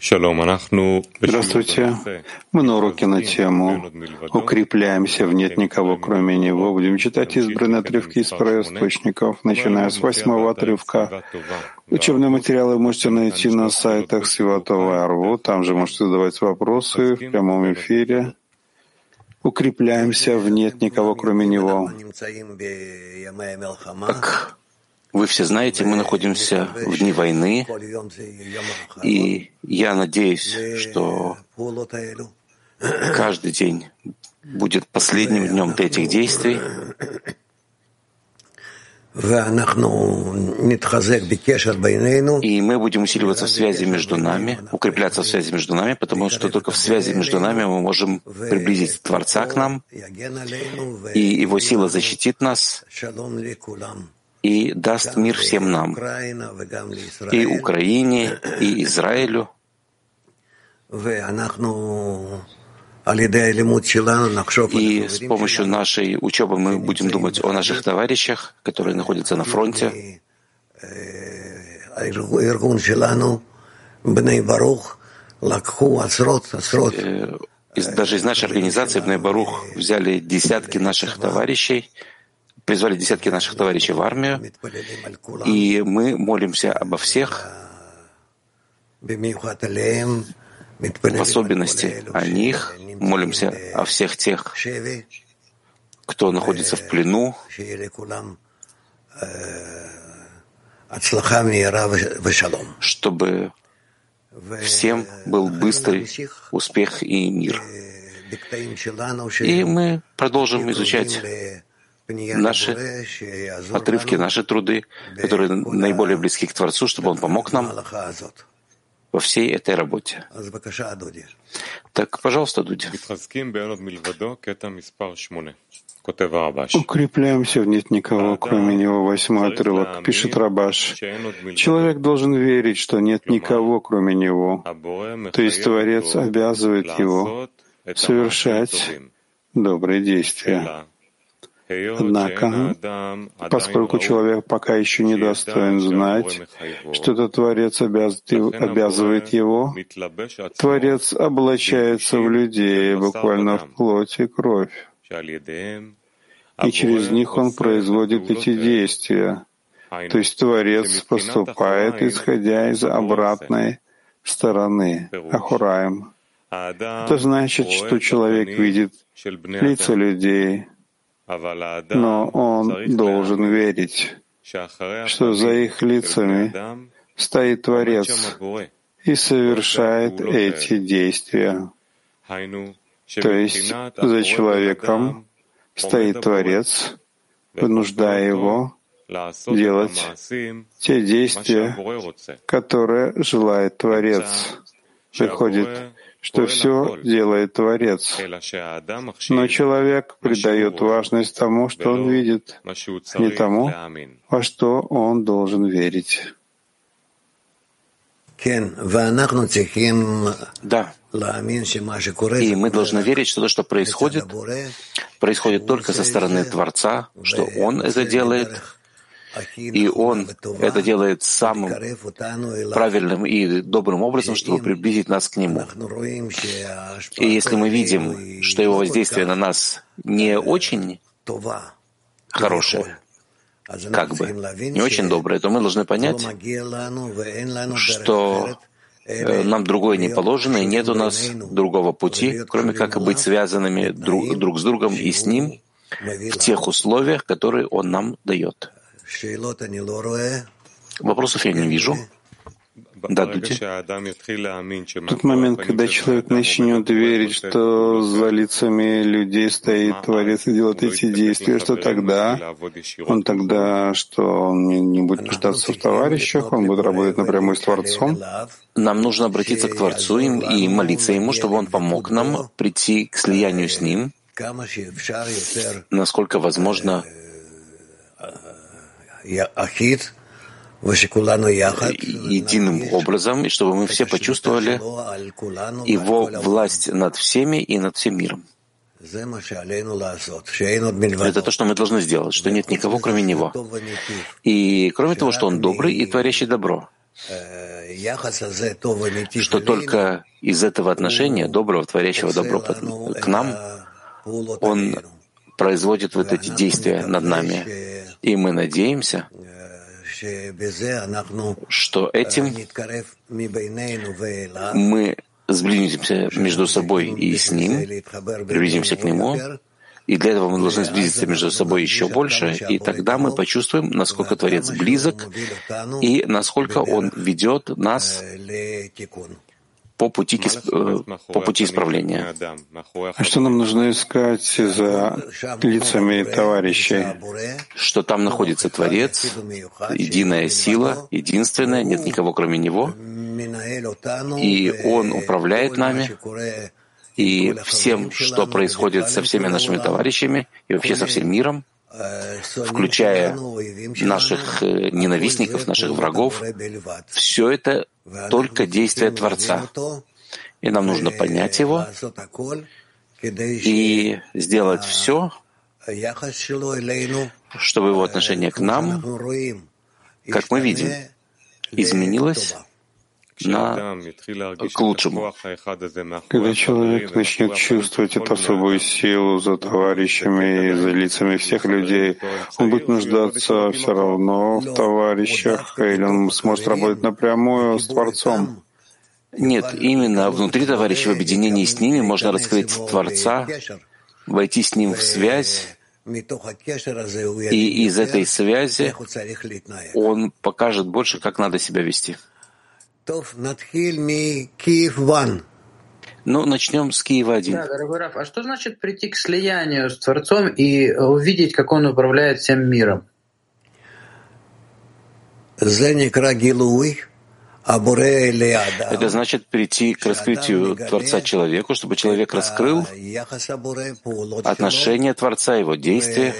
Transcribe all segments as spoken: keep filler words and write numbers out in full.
Здравствуйте. Мы на уроке на тему «Укрепляемся в нет никого, кроме Него». Будем читать избранные отрывки из первоисточников, начиная с восьмого отрывка. Учебные материалы можете найти на сайтах Святого Арву. Там же можете задавать вопросы в прямом эфире. Укрепляемся в нет никого, кроме Него. Как вы все знаете, мы находимся в дни войны, и я надеюсь, что каждый день будет последним днем этих действий. И мы будем усиливаться в связи между нами, укрепляться в связи между нами, потому что только в связи между нами мы можем приблизить Творца к нам, и Его сила защитит нас и даст мир всем нам, и Украине, и Израилю. И с помощью нашей учебы мы будем думать о наших товарищах, которые находятся на фронте. Даже из нашей организации Бней Барух взяли десятки наших товарищей, призвали десятки наших товарищей в армию, и мы молимся обо всех, в особенности о них, молимся о всех тех, кто находится в плену, чтобы всем был быстрый успех и мир. И мы продолжим изучать наши отрывки, наши труды, которые наиболее близки к Творцу, чтобы Он помог нам во всей этой работе. Так, пожалуйста, Дудя. Укрепляемся в нет никого, кроме Него. Восьмой отрывок. Пишет Рабаш. Человек должен верить, что нет никого, кроме Него. То есть Творец обязывает его совершать добрые действия. Однако, поскольку человек пока еще не достоин знать, что этот Творец обязывает его, Творец облачается в людей, буквально в плоть и кровь. И через них он производит эти действия. То есть Творец поступает, исходя из обратной стороны, Ахураим. Это значит, что человек видит лица людей, но он должен верить, что за их лицами стоит Творец и совершает эти действия. То есть за человеком стоит Творец, вынуждая его делать те действия, которые желает Творец. Выходит, что все делает Творец. Но человек придает важность тому, что он видит, а не тому, во что он должен верить. Да. И мы должны верить, что то, что происходит, происходит только со стороны Творца, что Он это делает, и Он это делает самым правильным и добрым образом, чтобы приблизить нас к Нему. И если мы видим, что Его воздействие на нас не очень хорошее, как бы не очень доброе, то мы должны понять, что нам другое не положено, и нет у нас другого пути, кроме как быть связанными друг, друг с другом и с Ним в тех условиях, которые Он нам дает. Вопросов я не вижу. Да, Дудя. Тот момент, когда человек начнет верить, что за лицами людей стоит Творец и делает эти действия, что тогда? Он тогда, что он не, не будет нуждаться в товарищах, он будет работать напрямую с Творцом? Нам нужно обратиться к Творцу и молиться Ему, чтобы Он помог нам прийти к слиянию с Ним, насколько возможно, единым образом, и чтобы мы все почувствовали Его власть над всеми и над всем миром. Это то, что мы должны сделать, что нет никого, кроме Него. И кроме того, что Он добрый и творящий добро. что только из этого отношения, доброго, творящего добро к нам, Он производит вот эти действия над нами. И мы надеемся, что этим мы сблизимся между собой и с Ним, приблизимся к Нему, и для этого мы должны сблизиться между собой еще больше, и тогда мы почувствуем, насколько Творец близок и насколько Он ведет нас по пути, по пути исправления. А что нам нужно искать за лицами товарищей? Что там находится Творец, единая сила, единственная, нет никого кроме Него, и Он управляет нами, и всем, что происходит со всеми нашими товарищами и вообще со всем миром, включая наших ненавистников, наших врагов, все это только действие Творца. И нам нужно понять его и сделать все, чтобы его отношение к нам, как мы видим, изменилось на, к лучшему. Когда человек начнет чувствовать эту особую силу за товарищами и за лицами всех людей, он будет нуждаться все равно в товарищах, или он сможет работать напрямую с Творцом? Нет, именно внутри товарищей в объединении с ними можно раскрыть Творца, войти с Ним в связь, и из этой связи Он покажет больше, как надо себя вести. Ну, начнем с Киева один. Да, дорогой Раф, а что значит прийти к слиянию с Творцом и увидеть, как Он управляет всем миром? Это значит прийти к раскрытию Творца человеку, чтобы человек раскрыл отношение Творца, его действия,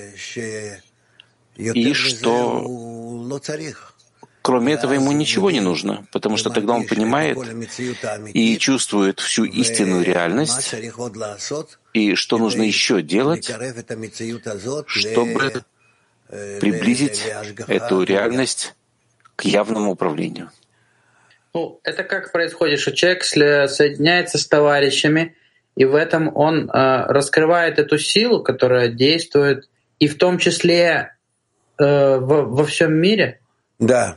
и что кроме этого ему ничего не нужно, потому что тогда он понимает и чувствует всю истинную реальность, и что нужно еще делать, чтобы приблизить эту реальность к явному управлению. Ну, это как происходит, что человек соединяется с товарищами, и в этом он э, раскрывает эту силу, которая действует, и в том числе э, во, во всем мире? Да.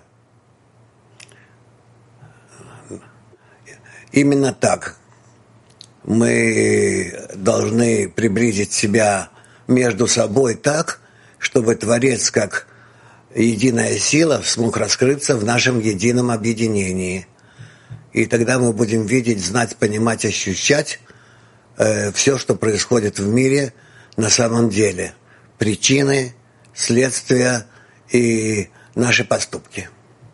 Именно так. Мы должны приблизить себя между собой так, чтобы Творец, как единая сила, смог раскрыться в нашем едином объединении. И тогда мы будем видеть, знать, понимать, ощущать э, все, что происходит в мире на самом деле. Причины, следствия и наши поступки.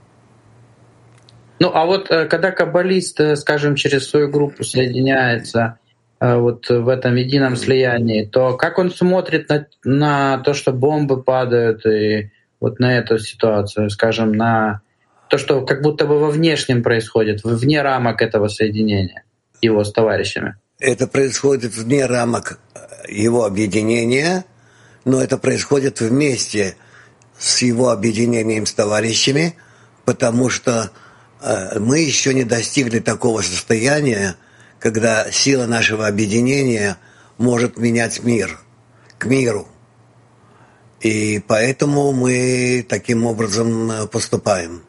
Ну, а вот когда каббалист, скажем, через свою группу соединяется вот в этом едином слиянии, то как он смотрит на, на то, что бомбы падают, и вот на эту ситуацию, скажем, на то, что как будто бы во внешнем происходит, вне рамок этого соединения его с товарищами? Это происходит вне рамок его объединения, но это происходит вместе с его объединением с товарищами, потому что мы еще не достигли такого состояния, когда сила нашего объединения может менять мир к миру. И поэтому мы таким образом поступаем.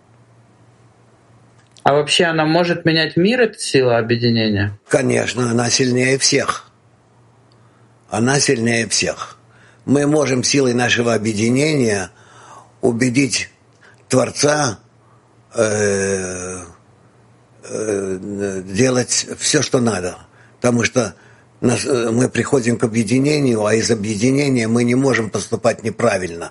А вообще она может менять мир, эта сила объединения? Конечно, она сильнее всех. Она сильнее всех. Мы можем силой нашего объединения убедить Творца э, э, делать все, что надо. Потому что нас, мы приходим к объединению, а из объединения мы не можем поступать неправильно.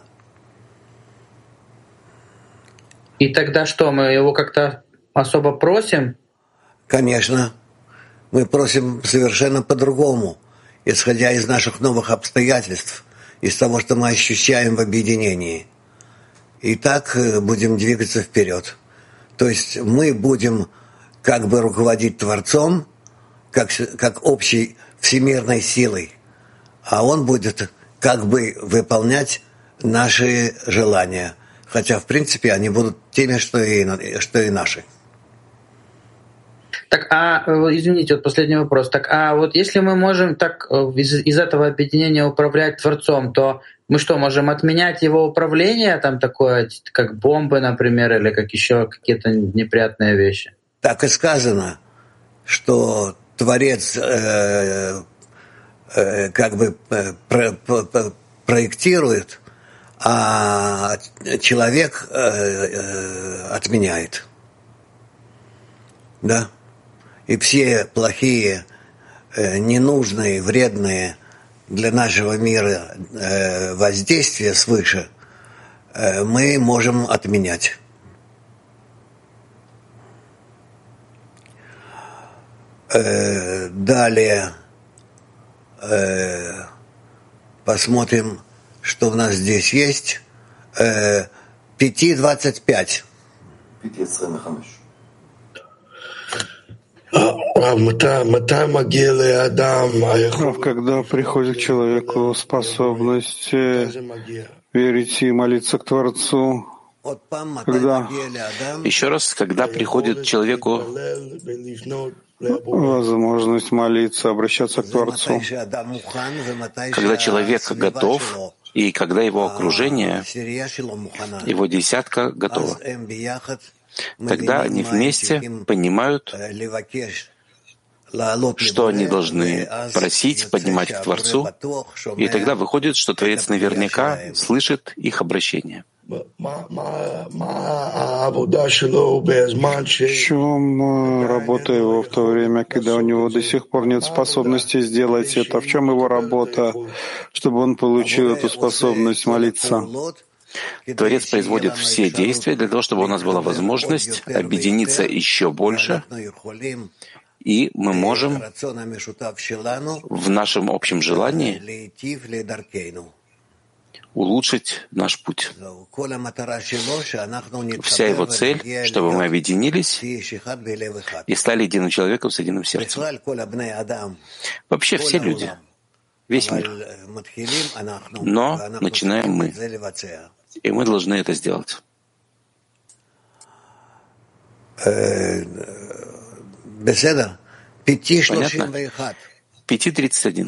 И тогда что, мы его как-то особо просим? Конечно. Мы просим совершенно по-другому, исходя из наших новых обстоятельств, из того, что мы ощущаем в объединении. И так будем двигаться вперед. То есть мы будем как бы руководить Творцом, как, как общей всемирной силой, а Он будет как бы выполнять наши желания, хотя в принципе они будут теми, что и, что и наши. Так, а, извините, вот последний вопрос. Так, а вот если мы можем так из, из этого объединения управлять Творцом, то мы что, можем отменять его управление, там такое, как бомбы, например, или как еще какие-то неприятные вещи? Так и сказано, что Творец э, э, как бы про, про, проектирует, а человек э, э, отменяет. Да? И все плохие, э, ненужные, вредные для нашего мира э, воздействия свыше э, мы можем отменять. Э, далее э, посмотрим, что у нас здесь есть. Э, пять двадцать пять. Когда приходит к человеку способность верить и молиться к Творцу, когда... Еще раз, когда приходит человеку возможность молиться, обращаться к Творцу, когда человек готов, и когда его окружение, его десятка готово, тогда они вместе понимают, что они должны просить, поднимать к Творцу, и тогда выходит, что Творец наверняка слышит их обращение. В чем работа его в то время, когда у него до сих пор нет способности сделать это? В чем его работа, чтобы он получил эту способность молиться? Творец производит все действия для того, чтобы у нас была возможность объединиться еще больше, и мы можем в нашем общем желании улучшить наш путь. Вся его цель, чтобы мы объединились и стали единым человеком с единым сердцем. Вообще все люди, весь мир. Но начинаем мы. И мы должны это сделать. Понятно? пять тридцать один.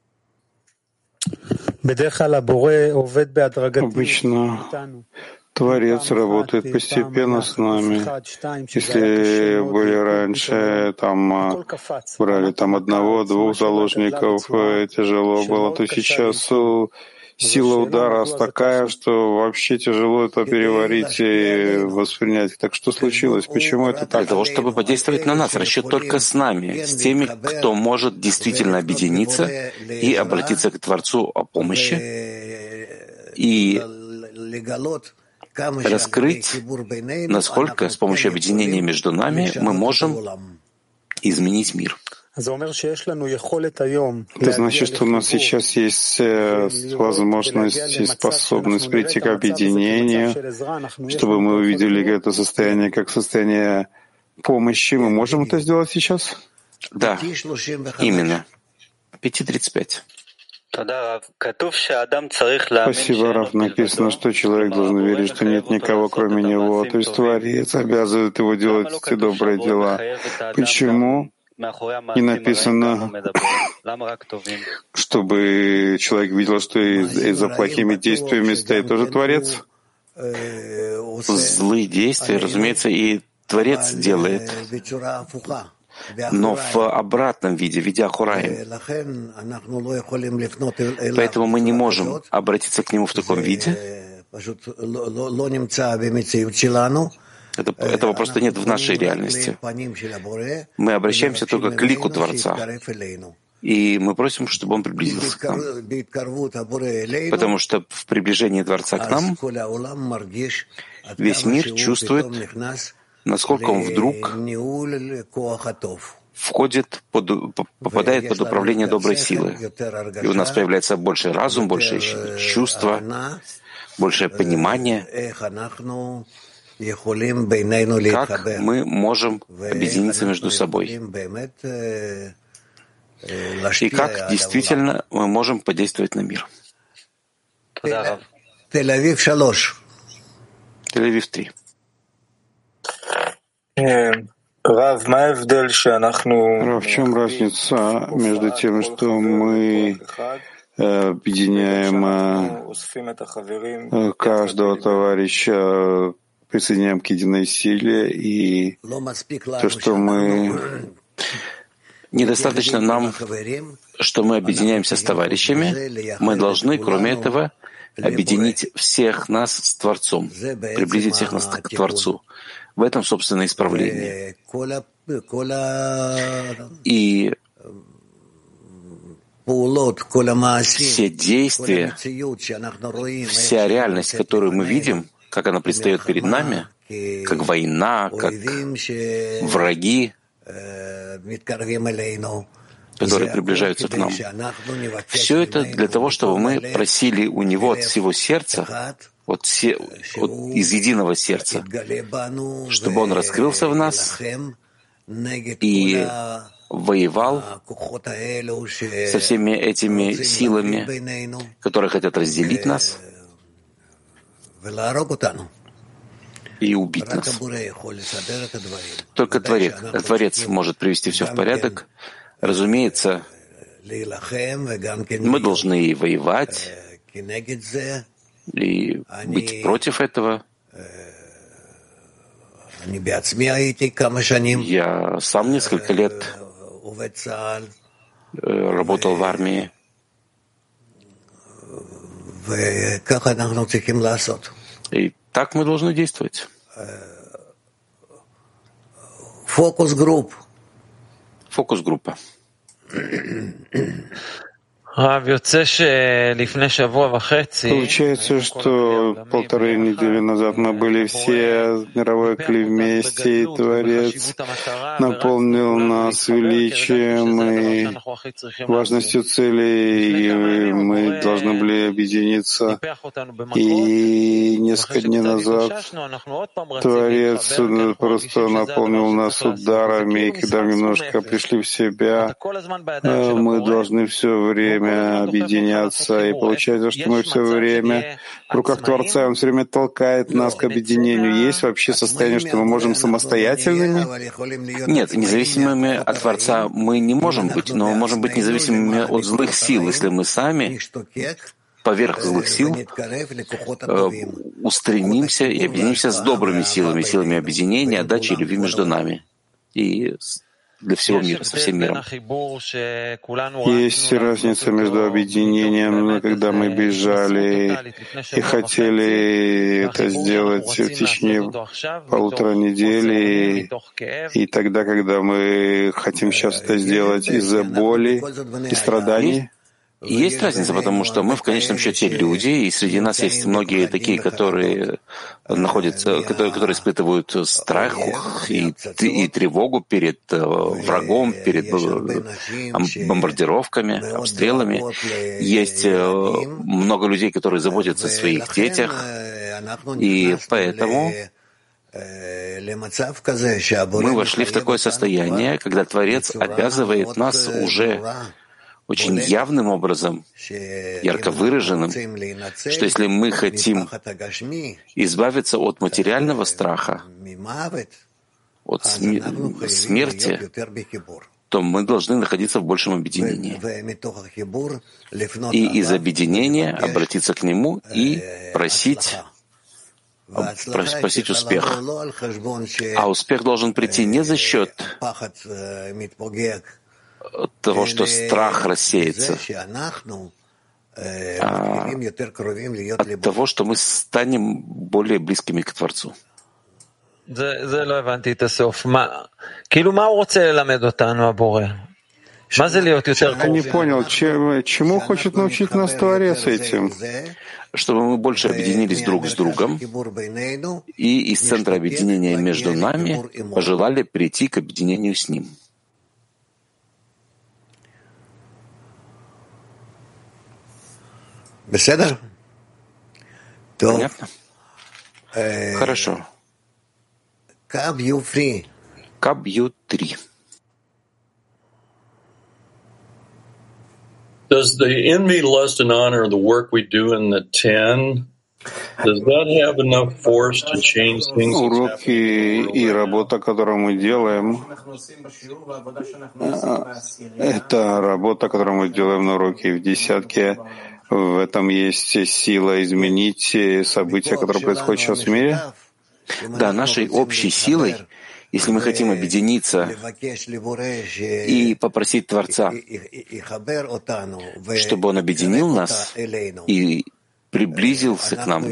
Обычно Творец работает постепенно с нами. Если были раньше, там брали там одного-двух заложников, тяжело было, то сейчас сила удара такая, что вообще тяжело это переварить и воспринять. Так что случилось? Почему это так? Для того, чтобы подействовать на нас. Расчет только с нами, с теми, кто может действительно объединиться и обратиться к Творцу о помощи и раскрыть, насколько с помощью объединения между нами мы можем изменить мир. Это значит, что у нас сейчас есть возможность и способность прийти к объединению, чтобы мы увидели это состояние как состояние помощи. Мы можем это сделать сейчас? Да, именно. пять тридцать пять. Спасибо, Рав. Написано, что человек должен верить, что нет никого, кроме него. То есть Творец обязывает его делать эти добрые дела. Почему? И написано, чтобы человек видел, что и, и за плохими действиями стоит тоже Творец. Злые действия, разумеется, и Творец делает, но в обратном виде, в виде Ахураим. Поэтому мы не можем обратиться к нему в таком виде. Это, этого просто нет в нашей реальности. Мы обращаемся только к лику Творца. И мы просим, чтобы он приблизился к нам. Потому что в приближении Творца к нам весь мир чувствует, насколько он вдруг входит, под, попадает под управление доброй силы. И у нас появляется больше разум, больше чувства, большее понимание, как мы можем объединиться между собой. И как действительно мы можем подействовать на мир. Тель-Авив Тель-Авив три. Рав, в чем разница между тем, что мы объединяем каждого товарища, присоединяем к единой силе, и то, что мы... Недостаточно нам, что мы объединяемся с товарищами, мы должны, кроме этого, объединить всех нас с Творцом, приблизить всех нас к Творцу. В этом, собственно, исправление. И все действия, вся реальность, которую мы видим, как она предстает перед нами, как война, как враги, которые приближаются к нам. Все это для того, чтобы мы просили у Него от всего сердца, от все, от, из единого сердца, чтобы Он раскрылся в нас и воевал со всеми этими силами, которые хотят разделить нас и убить нас. Только Творец, Творец может привести все в порядок. Разумеется, мы должны и воевать, и быть против этого. Я сам несколько лет работал в армии. И так мы должны действовать. Фокус-групп. Фокус-группа. Получается, что полторы недели назад мы были все мировой кли вместе, и Творец наполнил нас величием и важностью целей, и мы должны были объединиться. И несколько дней назад Творец просто наполнил нас ударами, и когда мы немножко пришли в себя, мы должны все время объединяться, и получается, что мы все время в руках Творца, Он все время толкает нас к объединению. Есть вообще состояние, что мы можем самостоятельными? Нет, независимыми от Творца мы не можем быть, но мы можем быть независимыми от злых сил, если мы сами поверх злых сил устремимся и объединимся с добрыми силами, силами объединения, отдачи и любви между нами и для всего мира, со всем миром. Есть разница между объединением, когда мы бежали и хотели это сделать в течение полутора недели, и тогда, когда мы хотим сейчас это сделать из-за боли и страданий. И есть разница, потому что мы в конечном счете люди, и среди нас есть многие такие, которые находятся, которые, которые испытывают страх и, и тревогу перед врагом, перед бомбардировками, обстрелами. Есть много людей, которые заботятся о своих детях, и поэтому мы вошли в такое состояние, когда Творец обязывает нас уже очень явным образом, ярко выраженным, что если мы хотим избавиться от материального страха, от смерти, то мы должны находиться в большем объединении. И из объединения обратиться к Нему и просить, просить успех. А успех должен прийти не за счет того, что страх рассеется, а от того, что мы станем более близкими к Творцу. Я не понял, чем, чему хочет научить нас Творец этим? Чтобы мы больше объединились друг с другом и из центра объединения между нами пожелали прийти к объединению с Ним. Понятно? Хорошо. Каб-Ю три. Does the envy, lust, and honor the work we do in the ten Уроки и работа, которую мы делаем, это работа, которую мы делаем на уроке в десятке. В этом есть сила изменить события, которые происходят сейчас в мире? Да, нашей общей силой, если мы хотим объединиться и попросить Творца, чтобы Он объединил нас и приблизился к нам,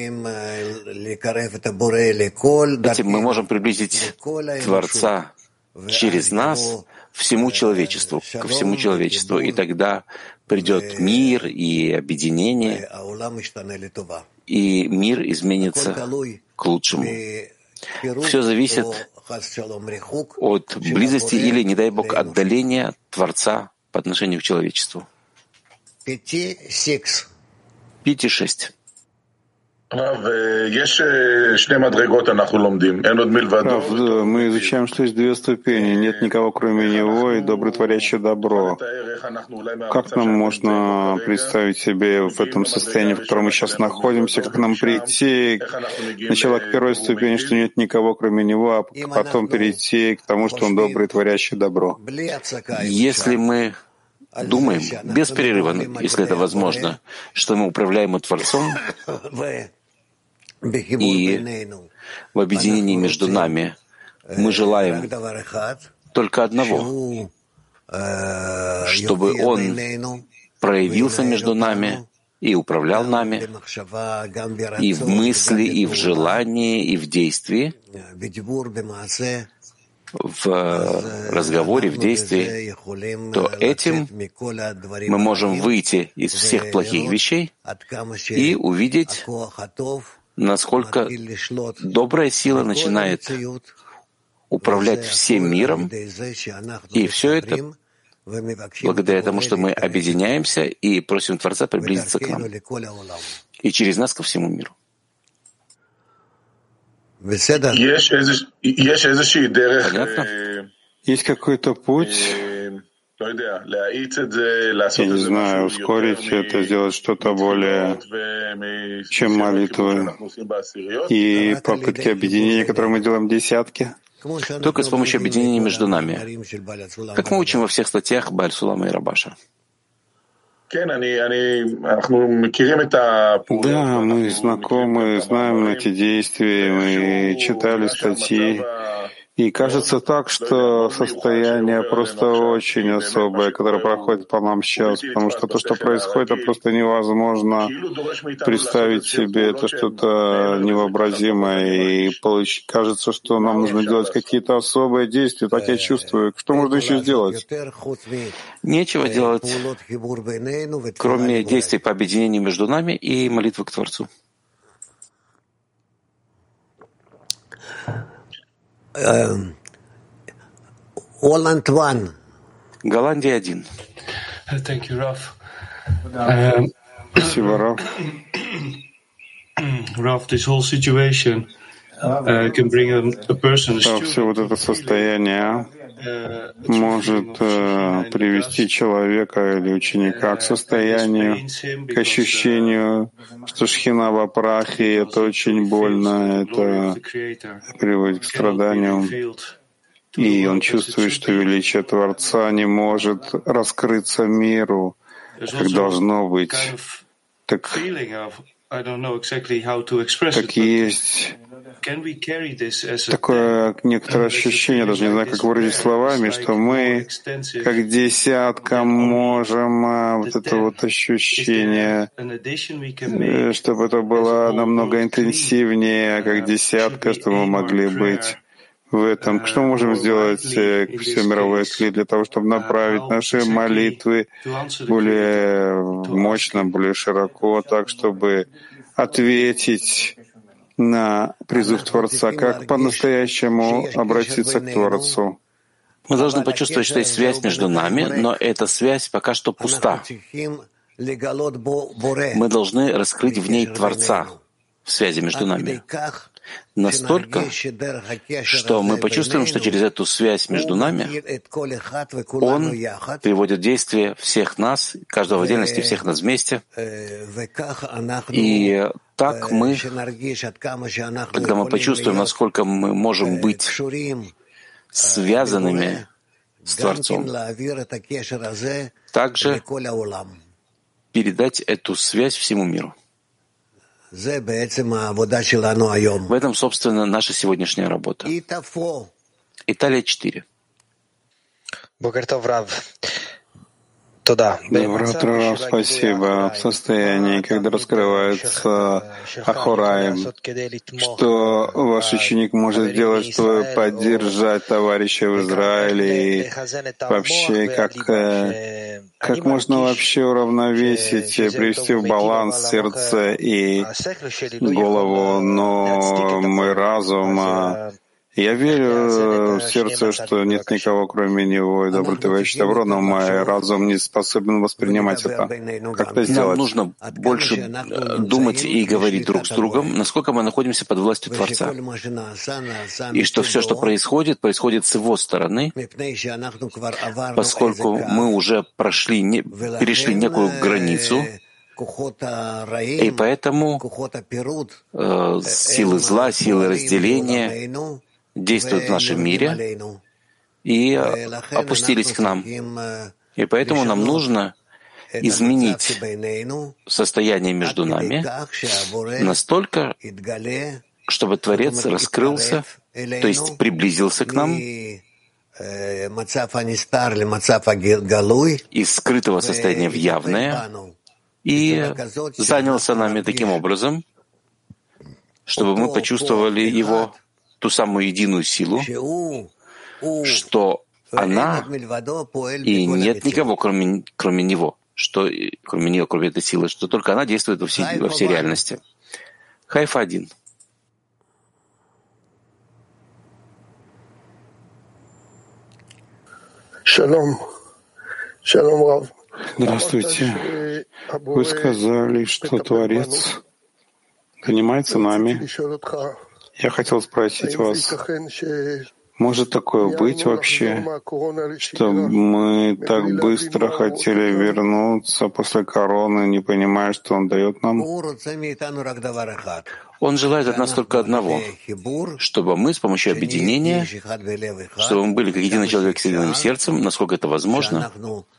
этим мы можем приблизить Творца через нас всему человечеству, ко всему человечеству, и тогда придет мир и объединение, и мир изменится к лучшему. Все зависит от близости или, не дай Бог, отдаления Творца по отношению к человечеству. Пять и шесть. Рав, мы изучаем, что есть две ступени. Нет никого, кроме Него, и добрый, творящий добро. Как нам можно представить себе в этом состоянии, в котором мы сейчас находимся, как нам прийти сначала к первой ступени, что нет никого, кроме Него, а потом перейти к тому, что Он добрый, творящий добро? Если мы думаем без перерыва, если это возможно, что мы управляем Творцом, и в объединении между нами мы желаем только одного, чтобы Он проявился между нами и управлял нами и в мысли, и в желании, и в действии, в разговоре, в действии, то этим мы можем выйти из всех плохих вещей и увидеть, насколько добрая сила начинает управлять всем миром, и все это благодаря тому, что мы объединяемся и просим Творца приблизиться к нам, и через нас ко всему миру. Понятно? Есть какой-то путь, я не знаю, ускорить это, сделать что-то более, чем молитвы и попытки объединения, которые мы делаем в десятке? Только с помощью объединения между нами, как мы учим во всех статьях Бааль Сулама и Рабаша. Да, мы знакомы, знаем эти действия, мы читали статьи. И кажется так, что состояние просто очень особое, которое проходит по нам сейчас, потому что то, что происходит, это просто невозможно представить себе, это что-то невообразимое, и получ... кажется, что нам нужно делать какие-то особые действия, так я чувствую. Что можно еще сделать? Нечего делать, кроме действий по объединению между нами и молитвы к Творцу. Голландия один. Спасибо, Раф. Раф, this whole situation uh, can bring a, a person. Да, все вот это состояние может э, привести человека или ученика к состоянию, к ощущению, что шхина во прахе, это очень больно, это приводит к страданию. И он чувствует, что величие Творца не может раскрыться миру, как должно быть. Так, так есть такое некоторое ощущение, даже не знаю, как выразить словами, что мы, как десятка, можем вот это вот ощущение, чтобы это было намного интенсивнее, как десятка, чтобы мы могли быть в этом. Что мы можем сделать, все мировое кли, для того, чтобы направить наши молитвы более мощно, более широко, так, чтобы ответить на призыв Творца, как по-настоящему обратиться к Творцу? Мы должны почувствовать, что есть связь между нами, но эта связь пока что пуста. Мы должны раскрыть в ней Творца, в связи между нами. Настолько, что мы почувствуем, что через эту связь между нами Он приводит в действие всех нас, каждого в отдельности, всех нас вместе. И так мы, когда мы почувствуем, насколько мы можем быть связанными с Творцом, также передать эту связь всему миру. В этом, собственно, наша сегодняшняя работа. Италия четыре. Доброе утро, спасибо. В состоянии, когда раскрывается Ахораим, что ваш ученик может сделать, чтобы поддержать товарища в Израиле, и вообще, как, как можно вообще уравновесить, привести в баланс сердце и голову, но мой разум... Я верю в сердце, что нет никого, кроме него, и добрый товарищ добро, но мой разум не способен воспринимать это. Как это сделать? Нам нужно больше думать и говорить друг с другом, насколько мы находимся под властью Творца. И что все, что происходит, происходит с его стороны, поскольку мы уже прошли, не, перешли некую границу, и поэтому э, силы зла, силы разделения действуют в нашем мире и опустились к нам. И поэтому нам нужно изменить состояние между нами настолько, чтобы Творец раскрылся, то есть приблизился к нам из скрытого состояния в явное и занялся нами таким образом, чтобы мы почувствовали его, ту самую единую силу, что она и нет никого, кроме, кроме него, что кроме нее, кроме этой силы, что только она действует во всей, во всей реальности. Хайфа один. Шалом. Шалом, Рав. Здравствуйте. Вы сказали, что Творец занимается нами. Я хотел спросить вас, может такое быть вообще, что мы так быстро хотели вернуться после короны, не понимая, что Он дает нам? Он желает от нас только одного, чтобы мы с помощью объединения, чтобы мы были как единый человек с единым сердцем, насколько это возможно,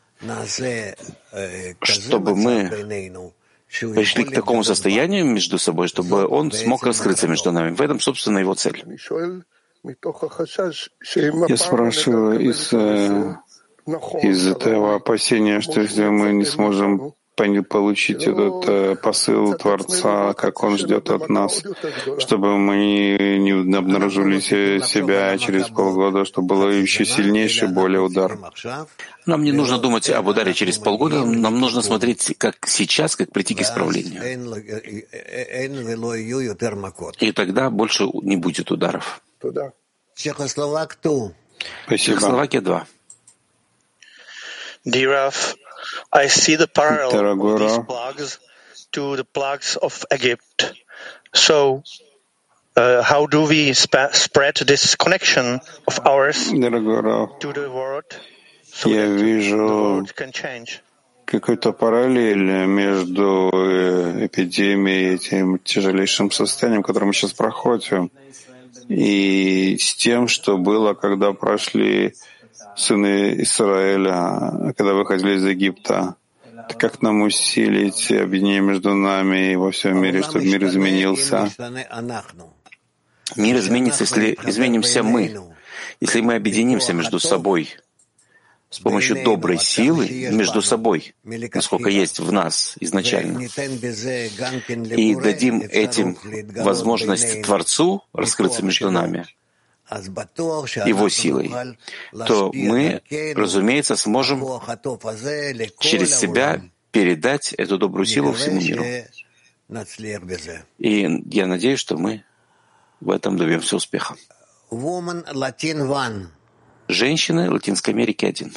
чтобы мы пришли к такому состоянию между собой, чтобы он смог раскрыться между нами. В этом, собственно, его цель. Я спрашиваю из, из этого опасения, что если мы не сможем получить этот э, посыл Творца, как Он ждет от нас, чтобы мы не обнаружили себя через полгода, что было еще сильнейший более удар. Нам не нужно думать об ударе через полгода, нам нужно смотреть как сейчас, как прийти к исправлению. И тогда больше не будет ударов. Спасибо. Чехословакия два. I see the parallel of these plagues to the plagues of Egypt. So, uh, how do we sp- spread this connection of ours to the world so Я that вижу the world can change? Какую-то параллель между эпидемией и этим тяжелейшим состоянием, которое мы сейчас проходим, и с тем, что было, когда прошли сыны Израиля, когда выходили из Египта. Как нам усилить объединение между нами и во всем мире, чтобы мир изменился? Мир изменится, если изменимся мы. Если мы объединимся между собой с помощью доброй силы между собой, насколько есть в нас изначально, и дадим этим возможность Творцу раскрыться между нами, его силой, то мы, разумеется, сможем через себя передать эту добрую силу всему миру. И я надеюсь, что мы в этом добьемся успеха. Женщины Латинской Америки один.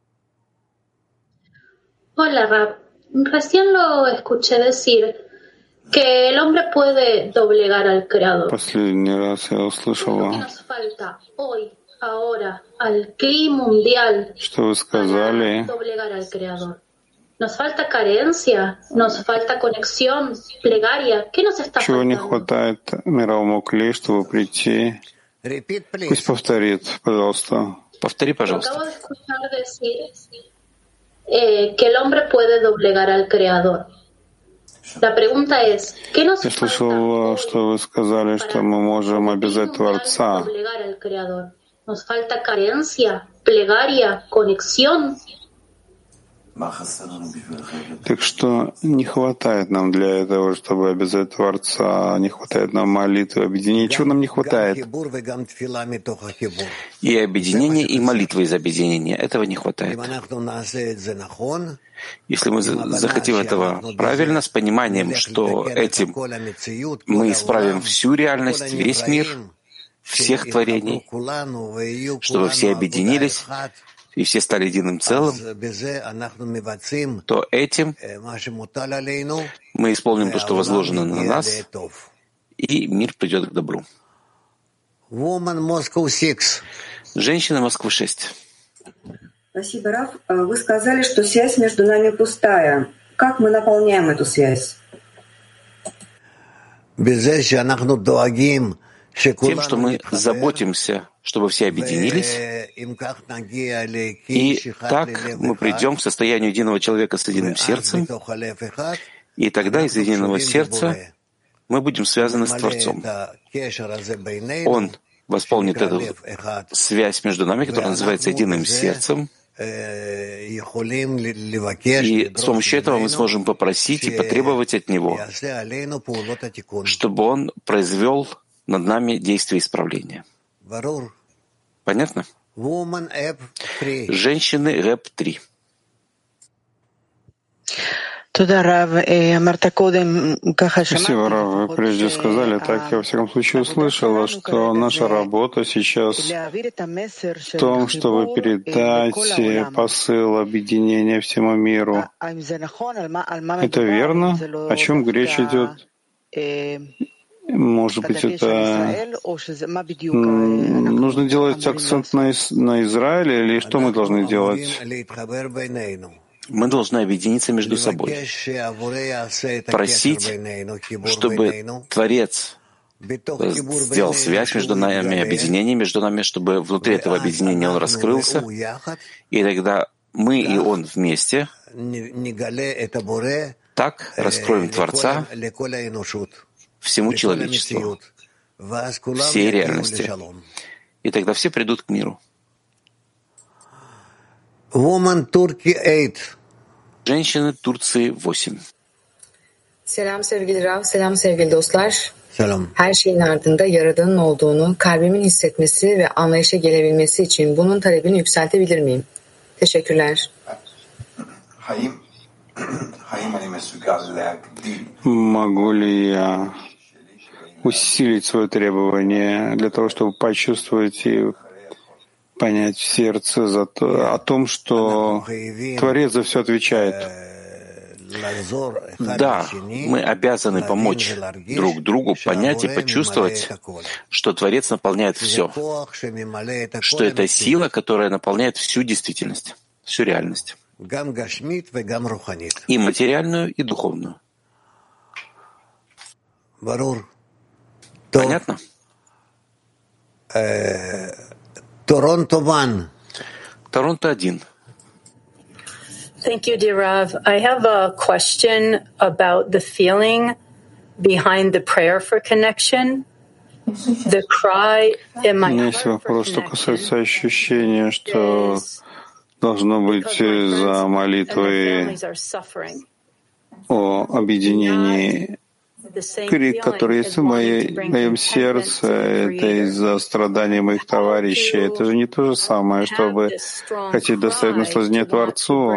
Hola, Rab. Recién lo escuché decir que el hombre puede doblegar al Creador. Последний раз я услышала, ¿Qué nos falta hoy, ahora, al clima mundial что вы сказали, para doblegar al Creador? Nos falta carencia, nos falta conexión, plegaria. ¿Qué nos está Чего не faltando? хватает мировому клей, чтобы прийти? Пусть повторит, пожалуйста. Повтори, Lo пожалуйста. acabo de escuchar decir eh, que el hombre puede doblegar al Creador. La pregunta es, ¿qué nos Я falta слышал, hoy что вы сказали, что мы можем обязать Творца. doblegar al Creador? Nos falta carencia, plegaria, conexión. Так что не хватает нам для этого, чтобы обязать Творца, не хватает нам молитвы, объединения. Чего нам не хватает? И объединение, и молитвы из объединения. Этого не хватает. Если мы захотим этого правильно, с пониманием, что этим мы исправим всю реальность, весь мир, всех творений, чтобы все объединились, и все стали единым целым, то этим мы исполним то, что возложено на нас, и мир придет к добру. Женщина Москвы шесть. Спасибо, Рав. Вы сказали, что связь между нами пустая. Как мы наполняем эту связь? Тем, что мы заботимся, чтобы все объединились, и так мы придем к состоянию единого человека с единым сердцем, и тогда из единого сердца мы будем связаны с Творцом. Он восполнит эту связь между нами, которая называется единым сердцем, и с помощью этого мы сможем попросить и потребовать от Него, чтобы Он произвел над нами действие исправления. Понятно? Женщины рэп три. Спасибо, Рав. Вы прежде сказали, так я во всяком случае услышала, что наша работа сейчас в том, чтобы передать посыл объединения всему миру. Это верно? О чем речь идет? Может быть, это нужно делать акцент на, на Израиле, или что мы должны делать? Мы должны объединиться между собой, просить, чтобы Творец сделал связь между нами, объединение между нами, чтобы внутри этого объединения Он раскрылся, и тогда мы и Он вместе так раскроем Творца всему человечеству, всей реальности. И тогда все придут к миру. Женщины Турции восемь. Selam sevgili Rav, selam sevgili dostlar. Selam. Her şeyin ardında Yaradan'ın olduğunu kalbimin hissetmesi ve anlayışa gelebilmesi için bunun talebini yükseltebilir miyim? Teşekkürler. Могу ли я усилить свое требование для того, чтобы почувствовать и понять в сердце за то, о том, что Творец за все отвечает? Да, мы обязаны помочь друг другу понять и почувствовать, что Творец наполняет все, что это сила, которая наполняет всю действительность, всю реальность, и материальную, и духовную. Понятно? Торонто один. Торонто один. Thank you, dear Rav. I have a question about the feeling behind the prayer for connection. The cry in my heart Есть вопрос, что касается ощущения, что должно быть за молитвой о объединении. Крик, который есть в моей, моем сердце, это из-за страданий моих товарищей. Это же не то же самое, чтобы хотеть доставить наслаждение Творцу.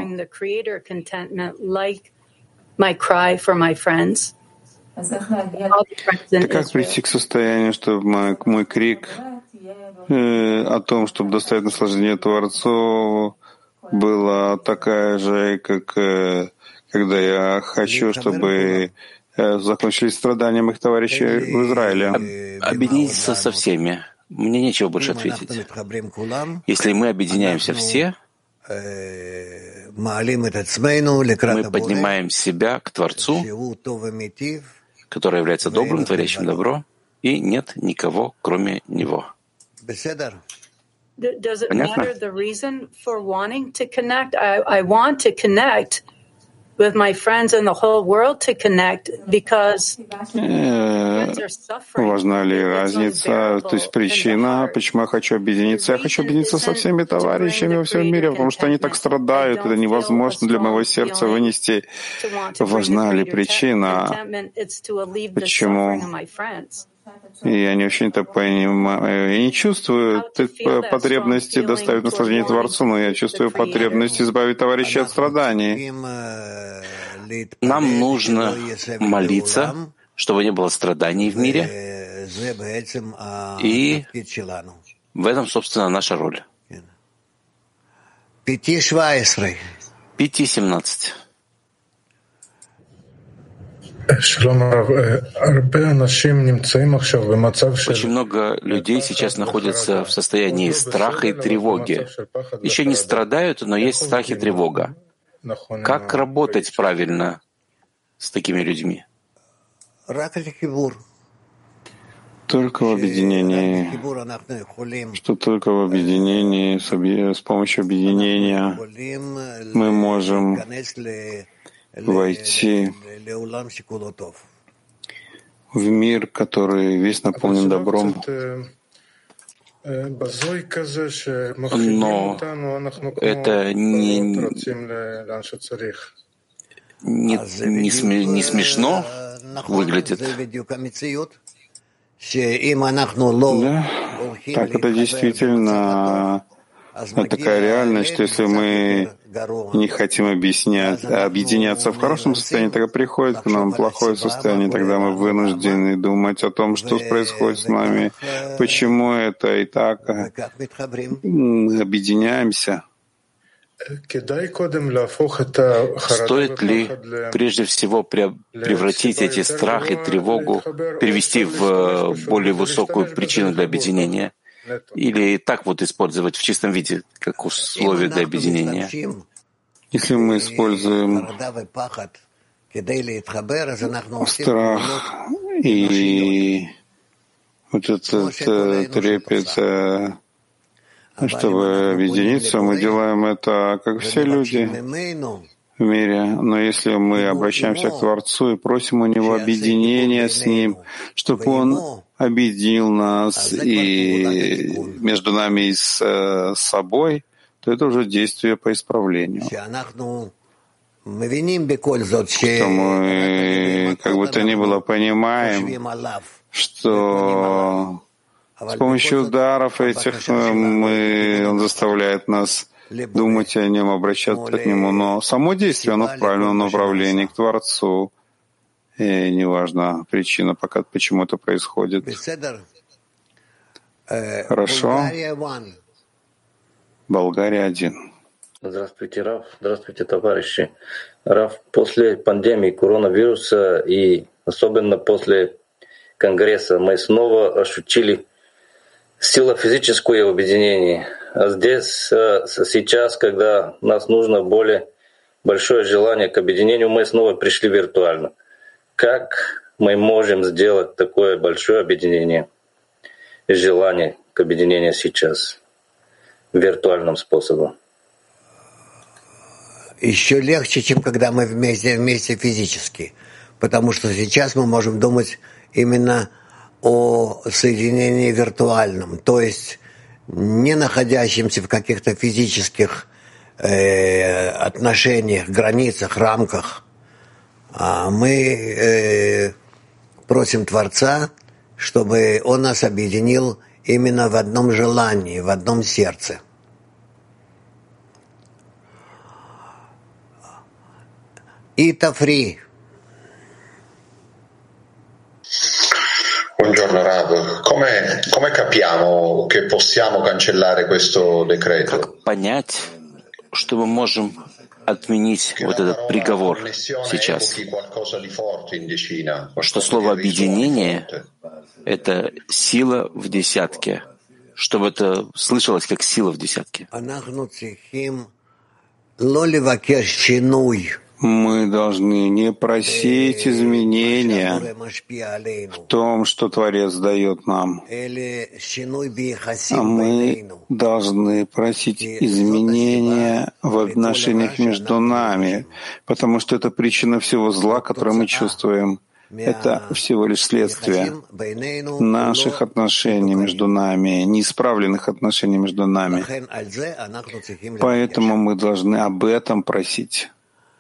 Это как прийти к состоянию, чтобы мой, мой крик э, о том, чтобы доставить наслаждение Творцу, была такая же, как э, когда я хочу, чтобы закончились страдания моих товарищей в Израиле. Объединиться со всеми. Мне нечего больше ответить. Если мы объединяемся все, Мы поднимаем себя к Творцу, который является добрым, творящим добро, и нет никого, кроме Него. Does it matter the reason for wanting to connect? I, I want to connect with my friends in the whole world to connect because важна ли разница, то есть причина, почему я хочу объединиться? Я хочу объединиться со всеми товарищами во всем мире, потому что они так страдают, это невозможно для моего сердца вынести. Важна ли причина, почему? И я не очень-то понимаю, я не чувствую потребности доставить наслаждение Творцу, но я чувствую потребность избавить товарищей от страданий. Нам нужно молиться, чтобы не было страданий в мире, и в этом, собственно, наша роль. Пяти семнадцать. Очень много людей сейчас находятся в состоянии страха и тревоги. Еще не страдают, но есть страх и тревога. Как работать правильно с такими людьми? Только в объединении, что только в объединении, с помощью объединения мы можем войти в мир, который весь наполнен добром. Но это не, не, не, сме, не смешно выглядит. Да, так это действительно такая реальность, что если мы не хотим объяснять, а объединяться в хорошем состоянии, тогда приходит к нам плохое состояние, тогда мы вынуждены думать о том, что происходит с нами, почему это и так. Мы объединяемся. Стоит ли прежде всего превратить эти страх и тревогу, перевести в более высокую причину для объединения? Или так вот использовать в чистом виде, как условие для объединения? Если мы используем страх и вот этот трепет, чтобы объединиться, мы делаем это, как все люди в мире. Но если мы обращаемся к Творцу и просим у Него объединения с Ним, чтобы Он объединил нас и между нами и с собой, то это уже действие по исправлению. Что мы, как бы то ни было, понимаем, что с помощью ударов этих мы, он заставляет нас думать о нем, обращаться к нему. Но само действие, оно в правильном направлении, к Творцу. И неважно причина, пока почему это происходит. Хорошо. Болгария один. Здравствуйте, Рав. Здравствуйте, товарищи. Рав, после пандемии коронавируса и особенно после Конгресса мы снова ощутили силу физического объединения. А здесь сейчас, когда нас нужно более большое желание к объединению, мы снова пришли виртуально. Как мы можем сделать такое большое объединение и желание к объединению сейчас виртуальным способом? Еще легче, чем когда мы вместе, вместе физически, потому что сейчас мы можем думать именно о соединении виртуальном, то есть не находящимся в каких-то физических э, отношениях, границах, рамках. А мы э, просим Творца, чтобы Он нас объединил именно в одном желании, в одном сердце. Ita Free. Buongiorno Rav, come, come capiamo che possiamo cancellare questo decreto? Как понять, что мы можем отменить вот этот приговор сейчас? Что слово «объединение» — это сила в десятке, чтобы это слышалось как сила в десятке. Мы должны не просить изменения в том, что Творец дает нам, а мы должны просить изменения в отношениях между нами, потому что это причина всего зла, которое мы чувствуем. Это всего лишь следствие наших отношений между нами, неисправленных отношений между нами. Поэтому мы должны об этом просить.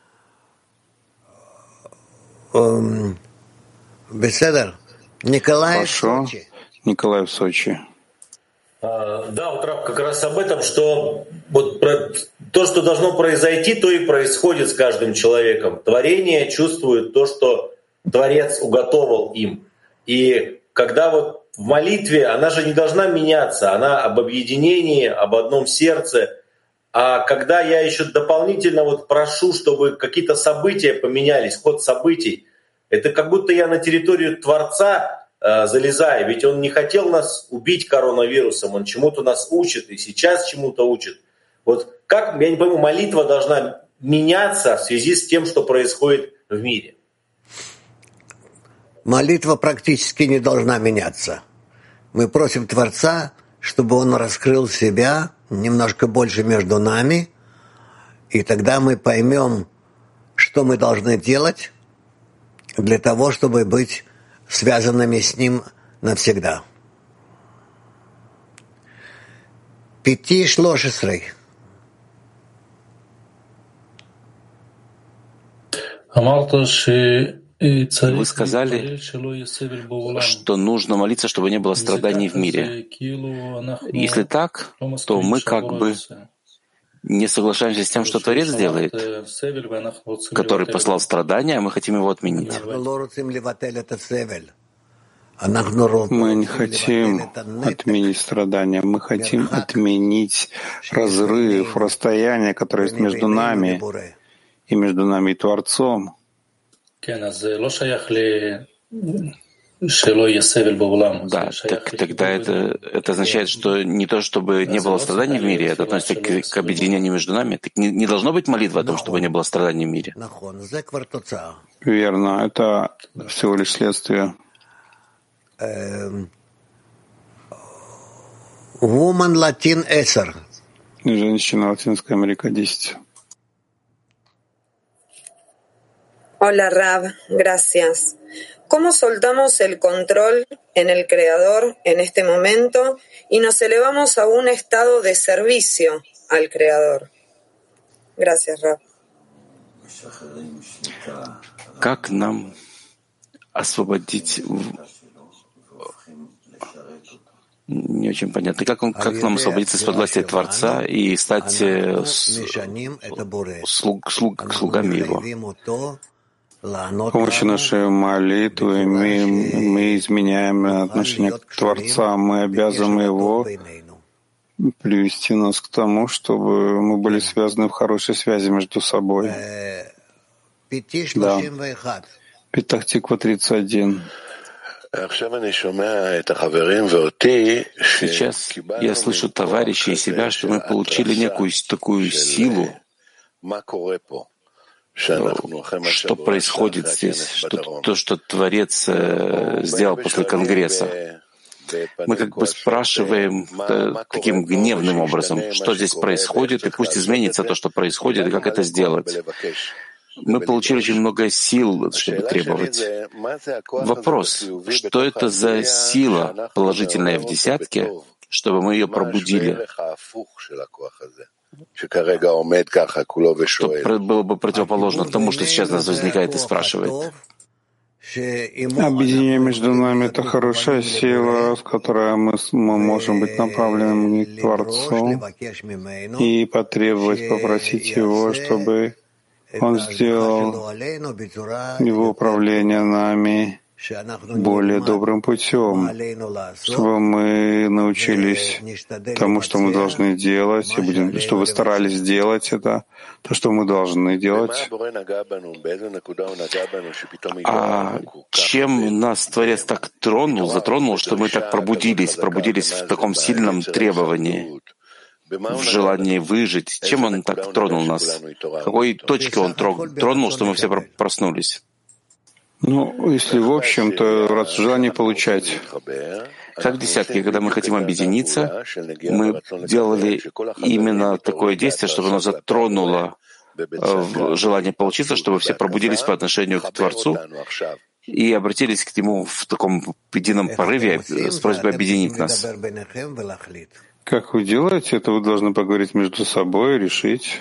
Хорошо. Николай в Сочи. Да, вот Рав, как раз об этом, что вот про то, что должно произойти, то и происходит с каждым человеком. Творение чувствует то, что Творец уготовал им. И когда вот в молитве, она же не должна меняться, она об объединении, об одном сердце. А когда я еще дополнительно вот прошу, чтобы какие-то события поменялись, ход событий, это как будто я на территорию Творца э, залезаю. Ведь Он не хотел нас убить коронавирусом, Он чему-то нас учит и сейчас чему-то учит. Вот как, я не пойму, молитва должна меняться в связи с тем, что происходит в мире? Молитва практически не должна меняться. Мы просим Творца, чтобы Он раскрыл себя немножко больше между нами, и тогда мы поймем, что мы должны делать для того, чтобы быть связанными с Ним навсегда. Пяти шлошесрей. Вы сказали, что нужно молиться, чтобы не было страданий в мире. Если так, то мы как бы не соглашаемся с тем, что Творец делает, который послал страдания, а мы хотим его отменить. Мы не хотим отменить страдания, мы хотим отменить разрыв, расстояние, которое есть между нами и между нами и Творцом. Да, так, тогда это, это означает, что не то, чтобы не было страданий в мире, это относится к, к объединению между нами. Так не, не должно быть молитвы о том, чтобы не было страданий в мире. Верно, это всего лишь следствие. Woman Latin десять. Женщина, Латинская Америка, десять. Hola Rav, gracias. ¿Cómo soltamos el control en el Creador en este momento y nos elevamos a un estado de servicio al Creador? Gracias, Rav. Как нам освободить... Не очень понятно. Как, он, как нам освободиться из-под власти Творца и стать слуг, слуг, слугами Его? С помощью нашей молитвы мы, мы изменяем отношение к Творцу, мы обязаны Его привести нас к тому, чтобы мы были связаны в хорошей связи между собой. Да. Петах Тиква тридцать один. Сейчас я слышу товарищей и себя, что мы получили некую такую силу, что происходит здесь, что то, что Творец сделал после Конгресса. Мы как бы спрашиваем да, таким гневным образом, что здесь происходит, и пусть изменится то, что происходит, и как это сделать. Мы получили очень много сил, чтобы требовать. Вопрос, что это за сила положительная в десятке, чтобы мы ее пробудили? Что было бы противоположно тому, что сейчас нас возникает и спрашивает. Объединение между нами — это хорошая сила, с которой мы, мы можем быть направленными к Творцу и потребовать, попросить Его, чтобы Он сделал Его управление нами более добрым путем, чтобы мы научились тому, что мы должны делать, и будем, чтобы старались делать это, то, что мы должны делать. А чем нас Творец так тронул, затронул, что мы так пробудились, пробудились в таком сильном требовании? в желании выжить. Чем он так тронул нас? В какой точке он тронул, что мы все проснулись? Ну, если в общем, то желание получать. Как в десятке, когда мы хотим объединиться, мы делали именно такое действие, чтобы оно затронуло желание получиться, чтобы все пробудились по отношению к Творцу и обратились к Нему в таком едином порыве с просьбой объединить нас. Как вы делаете это? Вы должны поговорить между собой и решить.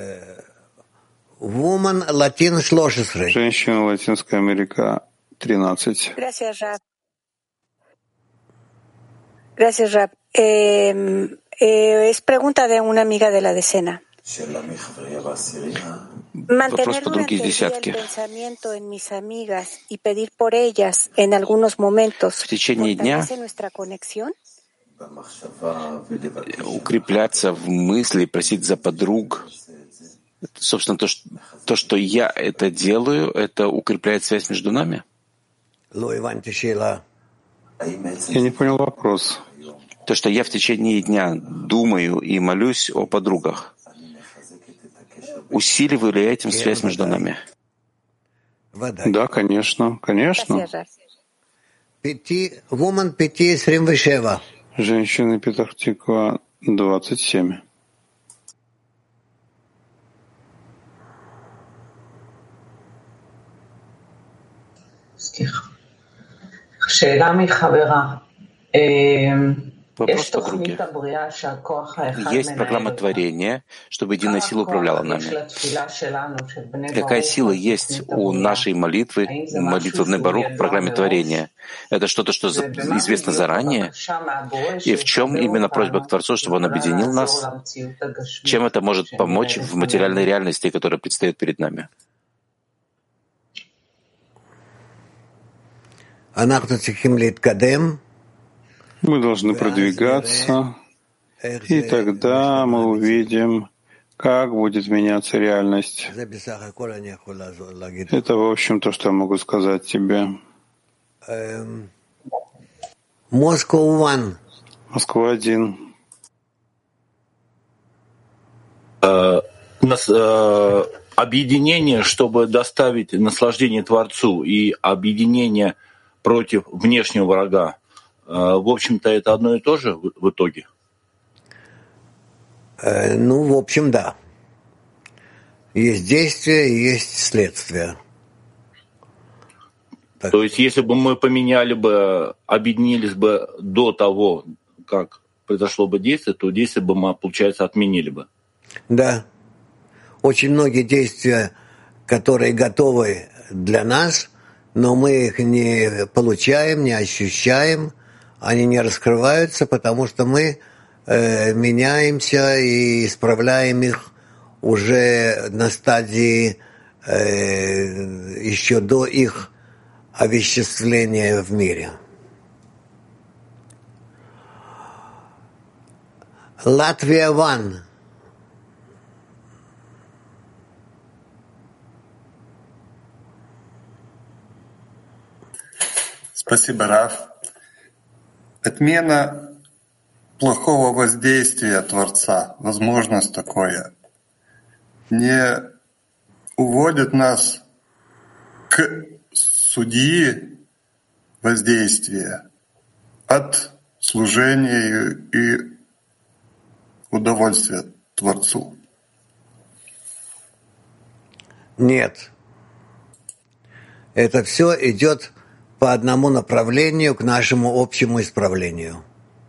Женщина, Латинская Америка, тринадцать. Gracias, Rab. Eh, eh, es pregunta de una amiga de la decena. Вопрос подруги из десятки. В течение дня укрепляться в мысли, просить за подруг. Собственно, то, что, то, что я это делаю, это укрепляет связь между нами? Я не понял вопрос. То, что я в течение дня думаю и молюсь о подругах, усиливаю ли этим связь между нами? Да, конечно, конечно. Женщина Петах-Тиква, двадцать семь. Вопрос подруги. Есть программа творения, чтобы единая сила управляла нами. Какая сила есть у нашей молитвы, молитвы Барух в программе творения? Это что-то, что известно заранее? И в чем именно просьба к Творцу, чтобы Он объединил нас? Чем это может помочь в материальной реальности, которая предстоит перед нами? Мы должны продвигаться, и тогда мы увидим, как будет меняться реальность. Это, в общем, то, что я могу сказать тебе. Москва один. Объединение, чтобы доставить наслаждение Творцу, и объединение против внешнего врага, в общем-то, это одно и то же в итоге? Ну, в общем, да. Есть действие, есть следствие. Так. То есть, если бы мы поменяли бы, объединились бы до того, как произошло бы действие, то действие бы мы, получается, отменили бы. Да. Очень многие действия, которые готовы для нас, но мы их не получаем, не ощущаем, они не раскрываются, потому что мы э, меняемся и исправляем их уже на стадии э, еще до их овеществления в мире. Латвия Ван. Спасибо, Раф. Отмена плохого воздействия Творца, возможность такое, не уводит нас к судьи воздействия от служения и удовольствия Творцу. Нет. Это все идет по одному направлению к нашему общему исправлению.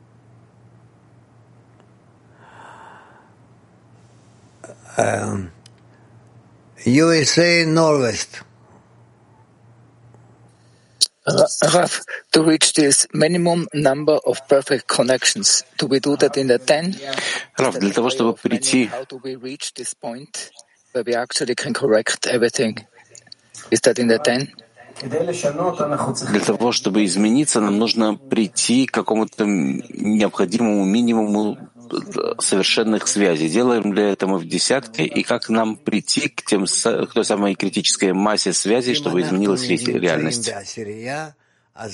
ю эс эй Norwest. Rav, to reach this minimum number of perfect connections, do we do that in the ten? Rav, для того, чтобы прийти, how do we reach this point where we actually can correct everything? Is that in the ten? Для того, чтобы измениться, нам нужно прийти к какому-то необходимому минимуму совершенных связей. Делаем ли это мы в десятке, и как нам прийти к, тем, к той самой критической массе связей, чтобы изменилась реальность?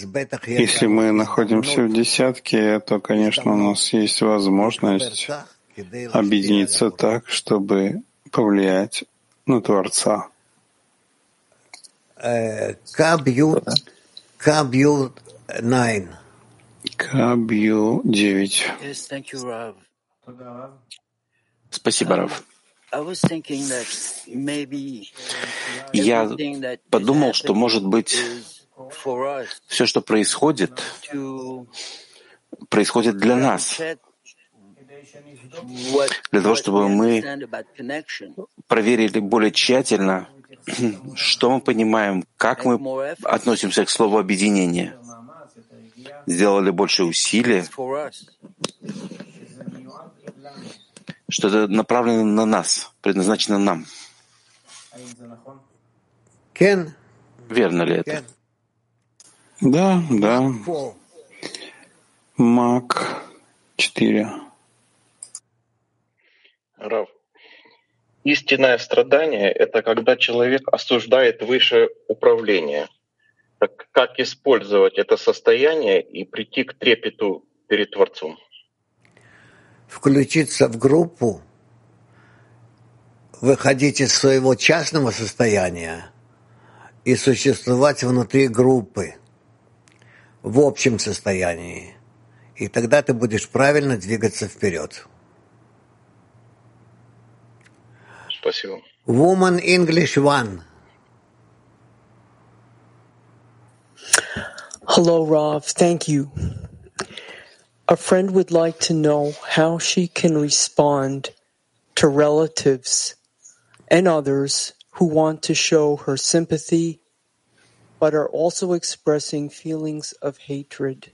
Если мы находимся в десятке, то, конечно, у нас есть возможность объединиться так, чтобы повлиять на Творца. Кабью девять. Кабью девять. Спасибо, Рав. Я подумал, что, может быть, все, что происходит, происходит для нас, для того, чтобы мы проверили более тщательно, что мы понимаем, как мы относимся к слову «объединение», сделали больше усилий, что это направлено на нас, предназначено нам. Верно ли это? Да, да. Мак четыре. Рав, истинное страдание — это когда человек осуждает выше управления. Так как использовать это состояние и прийти к трепету перед Творцом? Включиться в группу, выходить из своего частного состояния и существовать внутри группы, в общем состоянии. И тогда ты будешь правильно двигаться вперед. Спасибо. Woman English One. Hello, Rav. Thank you. A friend would like to know how she can respond to relatives and others who want to show her sympathy, but are also expressing feelings of hatred.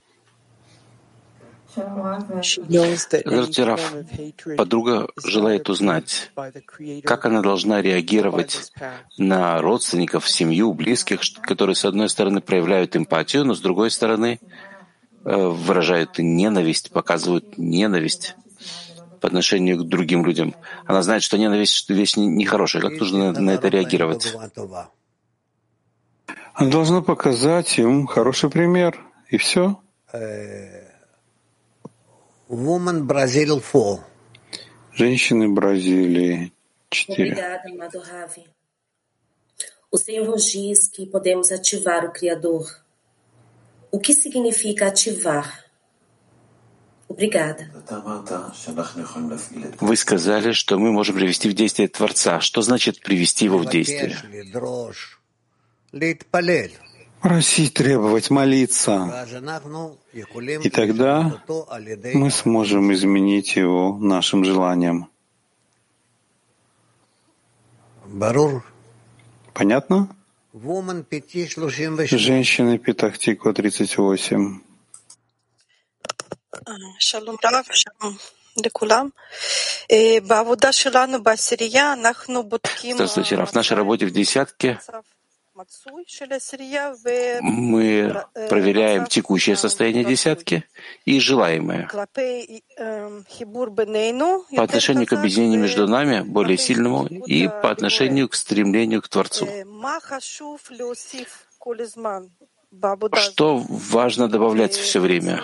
Здравствуйте, Раф. Подруга желает узнать, как она должна реагировать на родственников, семью, близких, которые, с одной стороны, проявляют эмпатию, но, с другой стороны, выражают ненависть, показывают ненависть по отношению к другим людям. Она знает, что ненависть — вещь нехорошая. Как нужно на это реагировать? Она должна показать им хороший пример, и все. Woman Brazil four. Женщины Бразилии четыре. Obrigada, amado Ravi. O Senhor nos diz que podemos ativar o Criador. O que significa ativar? Obrigada. Вы сказали, что мы можем привести в действие Творца. Что значит привести его в действие? Просить, требовать, молиться. И тогда мы сможем изменить его нашим желанием. Понятно? Женщины Петах-Тиква тридцать восемь. Шалом Рав, шалом лекулам. Здравствуйте, Рав. В нашей работе в десятке мы проверяем текущее состояние десятки и желаемое. По отношению к объединению между нами, более сильному, и по отношению к стремлению к Творцу. Что важно добавлять все время,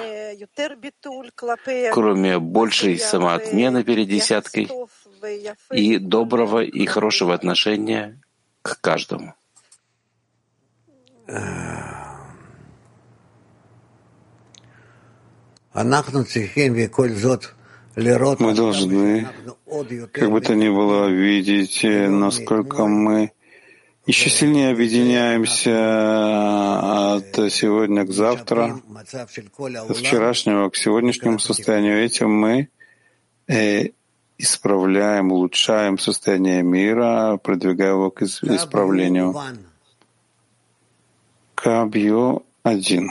кроме большей самоотмены перед десяткой и доброго и хорошего отношения к каждому? Мы должны, как бы то ни было, видеть, насколько мы еще сильнее объединяемся от сегодня к завтра, от вчерашнего к сегодняшнему состоянию. Этим мы исправляем, улучшаем состояние мира, продвигая его к исправлению. Кабью один.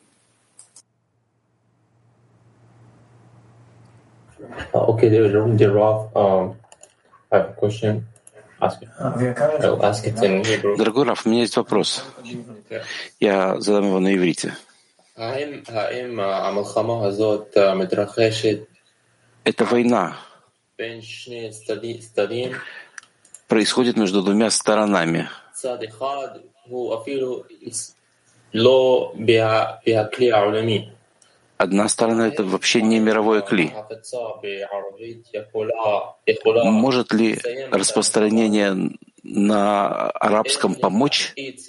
Okay, dear Rav, um, I have a question. Ask it. I'll ask it in Hebrew. Дорогой Раф, у меня есть вопрос. Я задам его на иврите. Эта война происходит между двумя сторонами. Одна сторона — это вообще не мировое кли. Может ли распространение на арабском помочь?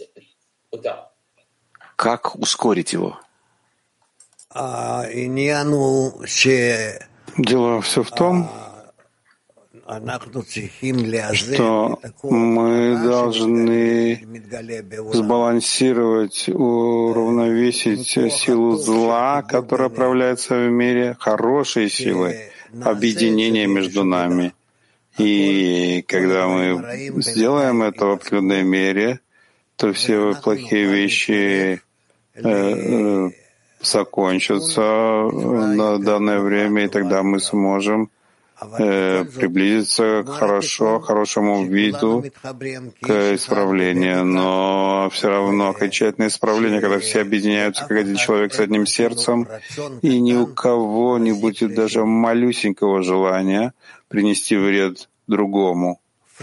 Как ускорить его? Дело все в том, что мы должны сбалансировать, уравновесить силу зла, которая проявляется в мире, хорошие силы, объединение между нами. И когда мы сделаем это в определенной мере, то все плохие вещи э, э, закончатся на данное время, и тогда мы сможем э, приблизиться к хорошо, хорошему виду, к исправлению. Но все равно окончательное исправление, когда все объединяются как один человек с одним сердцем, и ни у кого не будет даже малюсенького желания принести вред другому.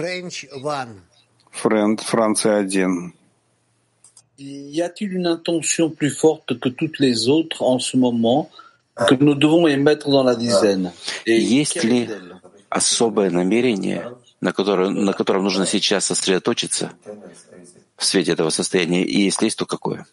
Френд, Франция один. Y a-t-il une intention plus forte que toutes les autres en ce moment que nous devons émettre dans la dizaine? Есть ли особое намерение, на котором, на котором нужно сейчас сосредоточиться в свете этого состояния? И если есть, то какое?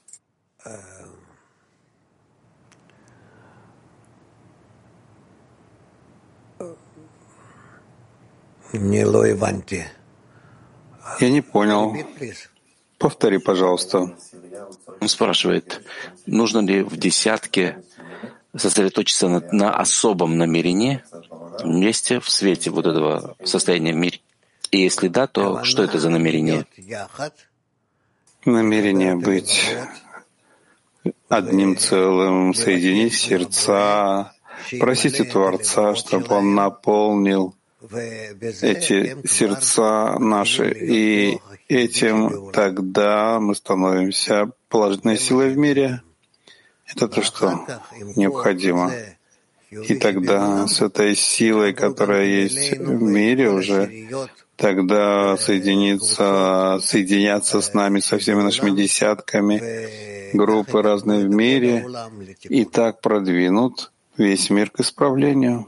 Я не понял. Повтори, пожалуйста. Он спрашивает, нужно ли в десятке сосредоточиться на, на особом намерении вместе в свете вот этого состояния мира? И если да, то что это за намерение? Намерение быть одним целым, соединить сердца, просите Творца, чтобы Он наполнил эти сердца наши, и этим тогда мы становимся положительной силой в мире. Это то, что необходимо. И тогда с этой силой, которая есть в мире уже, тогда соединиться, соединяться с нами, со всеми нашими десятками, группы разные в мире, и так продвинут весь мир к исправлению.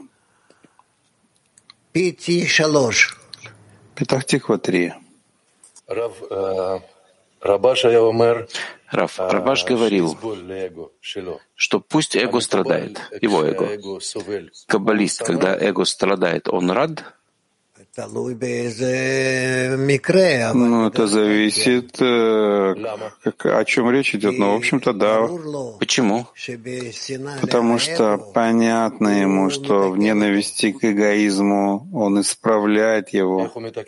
Петах Тиква три. Рав, Рабаш говорил, что пусть эго страдает, его эго. Каббалист, когда эго страдает, он рад? Ну, это зависит, как, о чем речь идет, но, в общем-то, да. Почему? Потому что понятно ему, что в ненависти к эгоизму он исправляет его.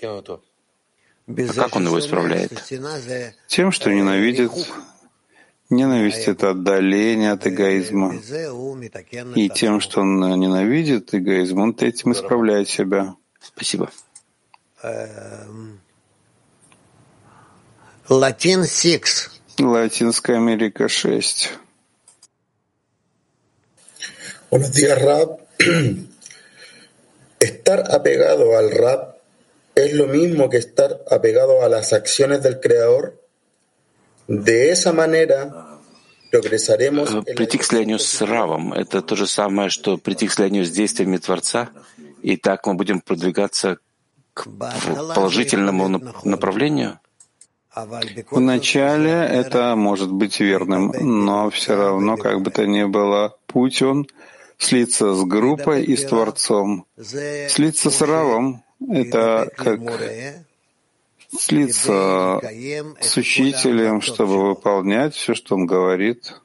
А как он его исправляет? Тем, что ненавидит. Ненависть — это отдаление от эгоизма. И тем, что он ненавидит эгоизм, он этим исправляет себя. Спасибо. Латин шесть. Латинская Америка шесть. Buenos días, Rab. Estar apegado al Rab es lo mismo que estar apegado a las acciones del Creador. De esa manera progresaremos. Прийти к слиянию с Равом — это то же самое, что прийти к слиянию с действиями Творца, и так мы будем продвигаться к положительному направлению? Вначале это может быть верным, но все равно, как бы то ни было, путь он слиться с группой и с Творцом. Слиться с Равом — это как слиться с учителем, чтобы выполнять все, что он говорит,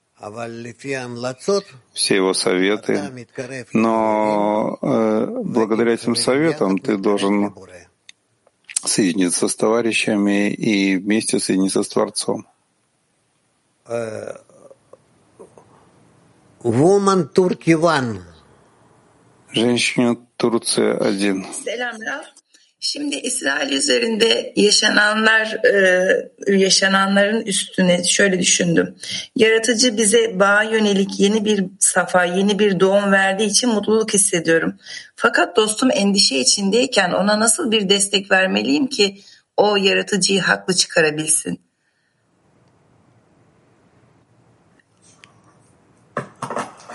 все его советы. Но э, благодаря этим советам ты должен соединиться с товарищами и вместе соединиться с Творцом. Woman Turkey One. Женщина Турция один. Şimdi İsrail üzerinde yaşananlar, e, yaşananların üstüne şöyle düşündüm. Yaratıcı bize bağa yönelik yeni bir safa, yeni bir doğum verdiği için mutluluk hissediyorum. Fakat dostum endişe içindeyken ona nasıl bir destek vermeliyim ki o yaratıcıyı haklı çıkarabilsin?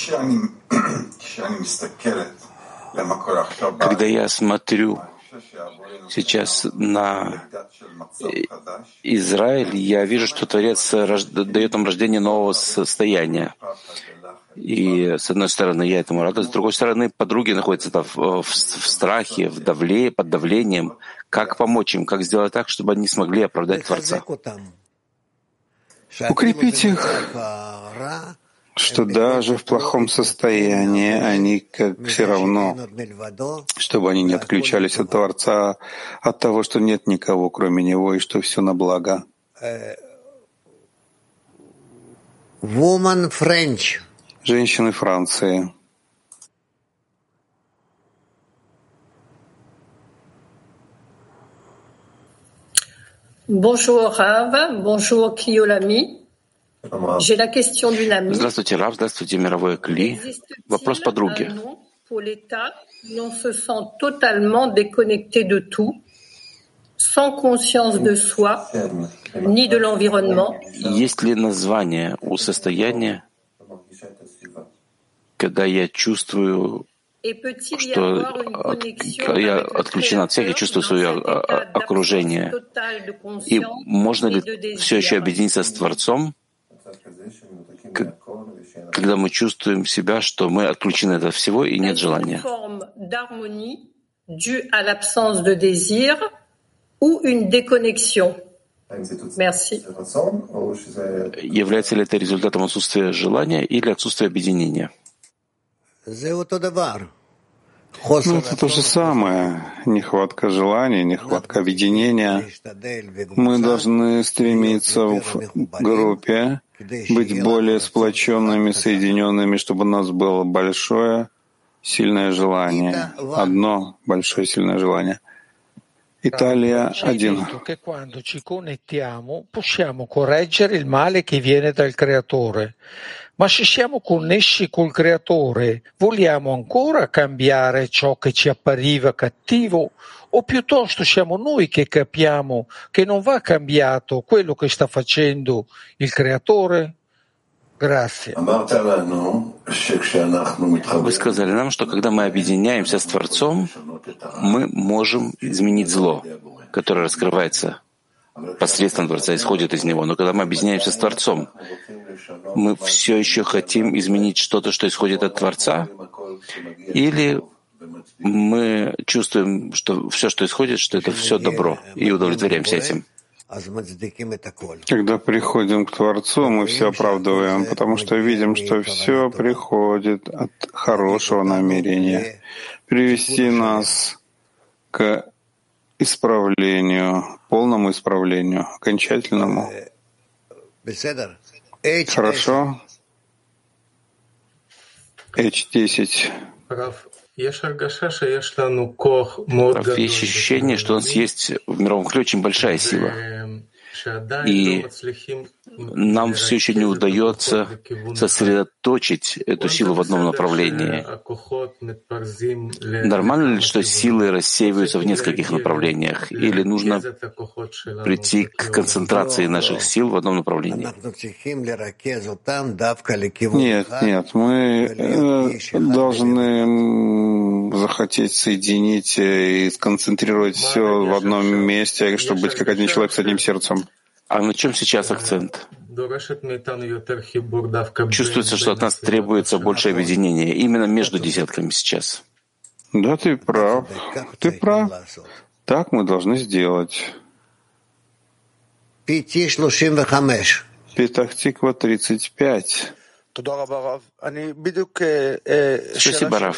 Когда я смотрю сейчас на Израиль, я вижу, что Творец дает нам рождение нового состояния. И, с одной стороны, я этому радуюсь, с другой стороны, подруги находятся в, в, в страхе, в давле, под давлением. Как помочь им, как сделать так, чтобы они смогли оправдать Творца? Укрепить их, что даже в плохом состоянии они как все равно, чтобы они не отключались от Творца, от того, что нет никого, кроме Него, и что все на благо. Woman French. Женщины Франции. Bonjour Rav, bonjour Kiyolami. J'ai la question d'une amie. Здравствуйте, Рав, здравствуйте, мировое Кли. Вопрос подруги. Pour l'État, on se sent totalement déconnecté de tout, sans conscience de soi, ni de l'environnement. Есть ли название у состояния, когда я чувствую, что от, я отключена от всех, я чувствую свое окружение? И можно ли все еще объединиться с Творцом, когда мы чувствуем себя, что мы отключены от всего и нет желания? Является ли это результатом отсутствия желания или отсутствия объединения? Ну, это то же самое. Нехватка желания, нехватка объединения. Мы должны стремиться в группе быть более сплоченными, соединенными, чтобы у нас было большое, сильное желание. Одно большое, сильное желание. Italia один. Quando ci connettiamo possiamo correggere il male che viene dal Creatore. Ma se siamo connessi col Creatore, vogliamo ancora cambiare ciò che ci appariva cattivo? O piuttosto siamo noi che capiamo che non va cambiato quello che sta facendo il Creatore? Grazie. Вы сказали нам, что когда мы объединяемся с Творцом, мы можем изменить зло, которое раскрывается посредством Творца, исходит из Него. Но когда мы объединяемся с Творцом, мы все еще хотим изменить что-то, что исходит от Творца? Или мы чувствуем, что все, что исходит, что это все добро, и удовлетворяемся этим? Когда приходим к Творцу, мы все оправдываем, потому что видим, что все приходит от хорошего намерения привести нас к исправлению, полному исправлению, окончательному. Хорошо? эйч десять. Есть ощущение, что у нас есть в мировом ключе очень большая сила. И нам все еще не удается сосредоточить эту силу в одном направлении. Нормально ли, что силы рассеиваются в нескольких направлениях? Или нужно прийти к концентрации наших сил в одном направлении? Нет, нет, мы э, должны захотеть соединить и сконцентрировать все в одном месте, чтобы быть как один человек с одним сердцем. А на чем сейчас акцент? Чувствуется, что от нас требуется больше объединения именно между десятками сейчас. Да, ты прав. Ты прав. Так мы должны сделать. Петах-Тиква тридцать пять. Спасибо, Раф.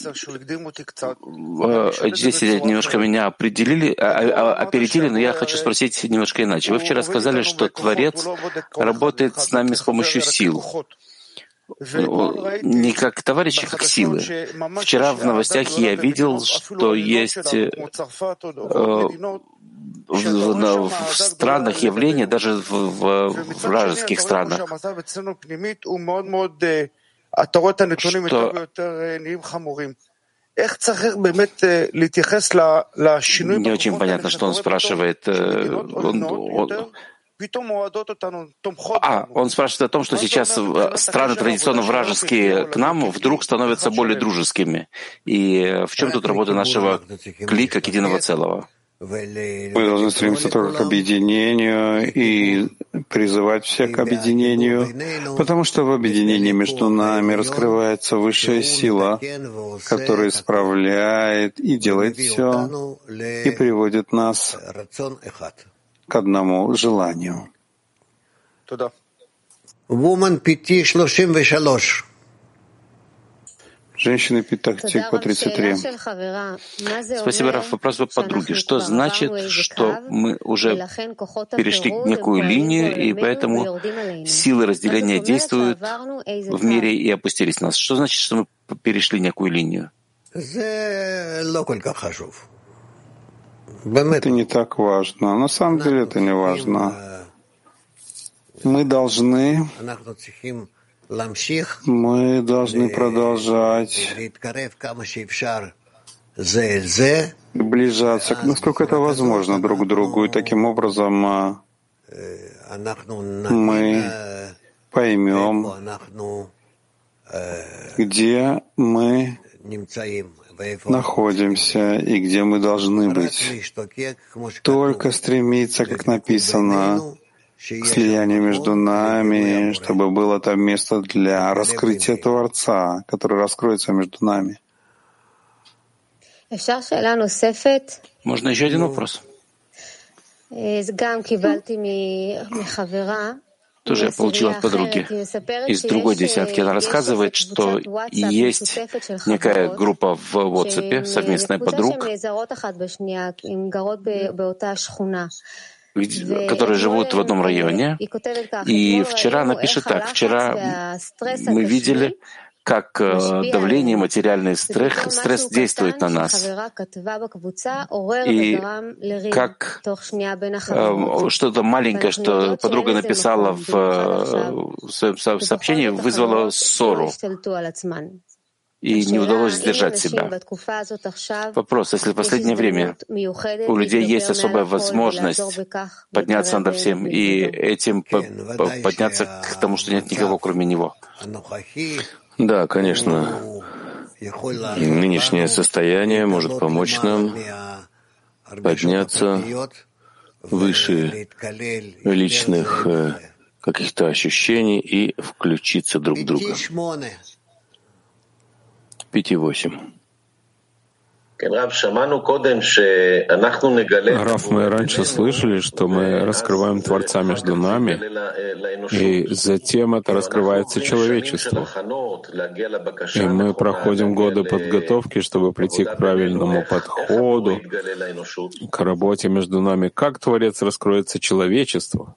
Здесь немножко меня определили, опередили, но я хочу спросить немножко иначе. Вы вчера сказали, что Творец работает с нами с помощью сил. Не как товарищи, как силы. Вчера в новостях я видел, что есть в, в, в странах явления, даже в, в вражеских странах, что не очень понятно, что он спрашивает. Он, он, А, он спрашивает о том, что сейчас страны традиционно вражеские к нам вдруг становятся более дружескими. И в чем тут работа нашего кли как единого целого? Мы должны стремиться только к объединению и призывать всех к объединению, потому что в объединении между нами раскрывается высшая сила, которая исправляет и делает все, и приводит нас к одному желанию. Женщины Питахти по тридцать три. Спасибо, Раф. Вопрос по подруге. Что значит, что мы уже перешли некую линию, и поэтому силы разделения действуют в мире и опустились на нас? Что значит, что мы перешли некую линию? Это не так важно. На самом деле это не важно. Мы должны... Мы должны продолжать приближаться, насколько это возможно, друг к другу, и таким образом мы поймем, где мы находимся и где мы должны быть. Только стремиться, как написано, к слиянию между нами, чтобы было там место для раскрытия Творца, который раскроется между нами. Можно еще один вопрос? Тоже я получила от подруги из другой десятки. Она рассказывает, что есть некая группа в WhatsApp, совместная подруг, которые живут в одном районе. И вчера она пишет так. Вчера мы видели, как давление, материальный стресс, стресс действует на нас. И как э, что-то маленькое, что подруга написала в, в своем сообщении, вызвало ссору. И не удалось сдержать себя. Вопрос, если в последнее время у людей есть особая возможность подняться над всем и этим подняться к тому, что нет никого, кроме него. Да, конечно. Нынешнее состояние может помочь нам подняться выше личных каких-то ощущений и включиться друг в друга. Пять и восемь. Раф, мы раньше слышали, что мы раскрываем Творца между нами, и затем это раскрывается человечеству. И мы проходим годы подготовки, чтобы прийти к правильному подходу, к работе между нами. Как Творец раскроется человечеству?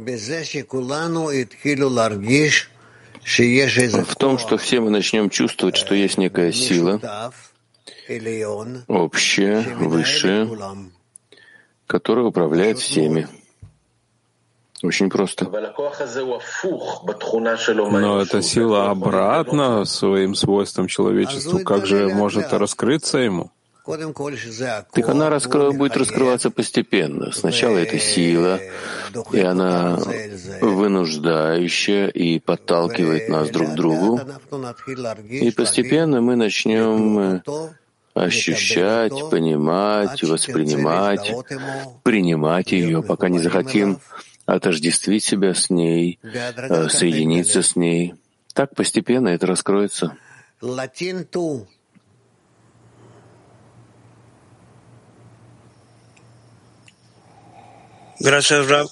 В том, что все мы начнем чувствовать, что есть некая сила, общая, высшая, которая управляет всеми. Очень просто. Но эта сила обратна своим свойствам человечеству. Как же может раскрыться ему? Так она раскро... будет раскрываться постепенно. Сначала это сила, и она вынуждающая и подталкивает нас друг к другу. И постепенно мы начнем ощущать, понимать, воспринимать, принимать ее, пока не захотим отождествить себя с ней, соединиться с ней. Так постепенно это раскроется. Gracias, Rab.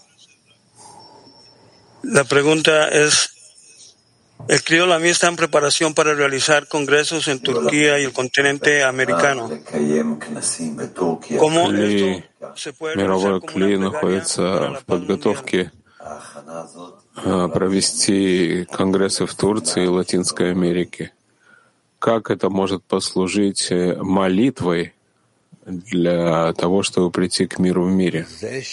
La pregunta es, el Crio Olamí está en preparación para realizar congresos en Turquía y el continente americano. ¿Cómo esto se puede realizar como una находится в подготовке провести конгрессы в Турции и Латинской Америке? Как это может послужить молитвой для того, чтобы прийти к миру в мире?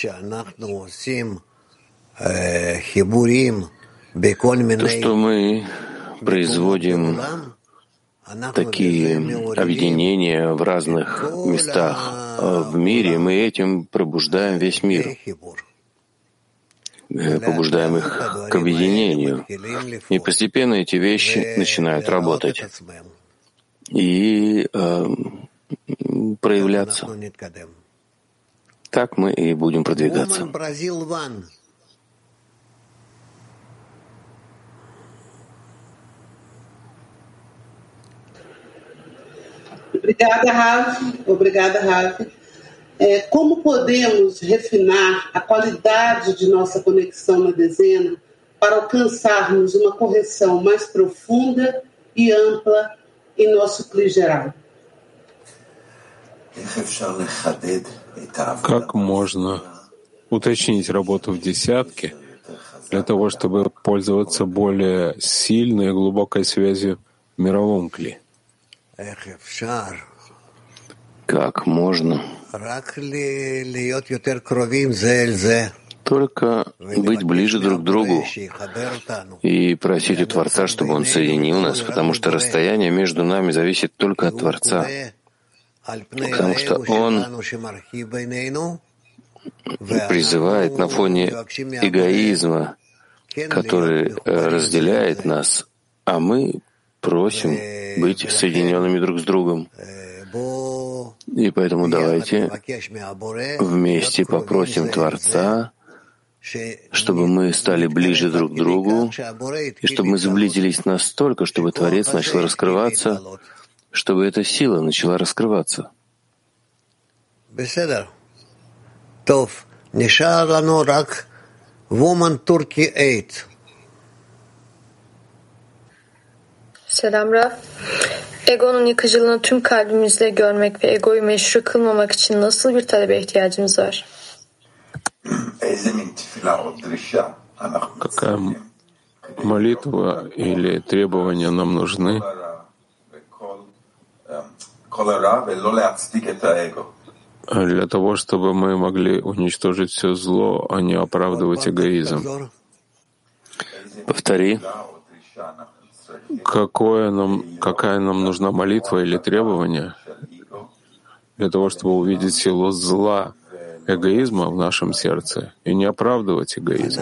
То, что мы производим такие объединения в разных местах в мире, мы этим пробуждаем весь мир. побуждаем их к объединению. И постепенно эти вещи начинают работать и э, проявляться. Так мы и будем продвигаться. Obrigada, Rav. Obrigada, Rav. É, como podemos refinar a qualidade de nossa conexão na dezena para alcançarmos uma correção mais profunda e ampla em nosso Kli geral? Как можно уточнить работу в десятке для того, чтобы пользоваться более сильной и глубокой связью в мировом Кли? Как можно только быть ближе друг к другу и просить у Творца, чтобы Он соединил нас, потому что расстояние между нами зависит только от Творца, потому что Он призывает на фоне эгоизма, который разделяет нас, а мы просим быть соединенными друг с другом. И поэтому давайте вместе попросим Творца, чтобы мы стали ближе друг к другу, и чтобы мы сблизились настолько, чтобы Творец начал раскрываться, чтобы эта сила начала раскрываться. Selam Raf. Egonun yıkıcılığını tüm kalbimizle görmek ve egoyu meşru kılmamak için nasıl bir talebe ihtiyacımız var? Какая молитва или требования нам нужны для того, чтобы мы могли уничтожить все зло, а не оправдывать эгоизм? Повтори. Какое нам, какая нам нужна молитва или требование для того, чтобы увидеть силу зла, эгоизма в нашем сердце и не оправдывать эгоизм?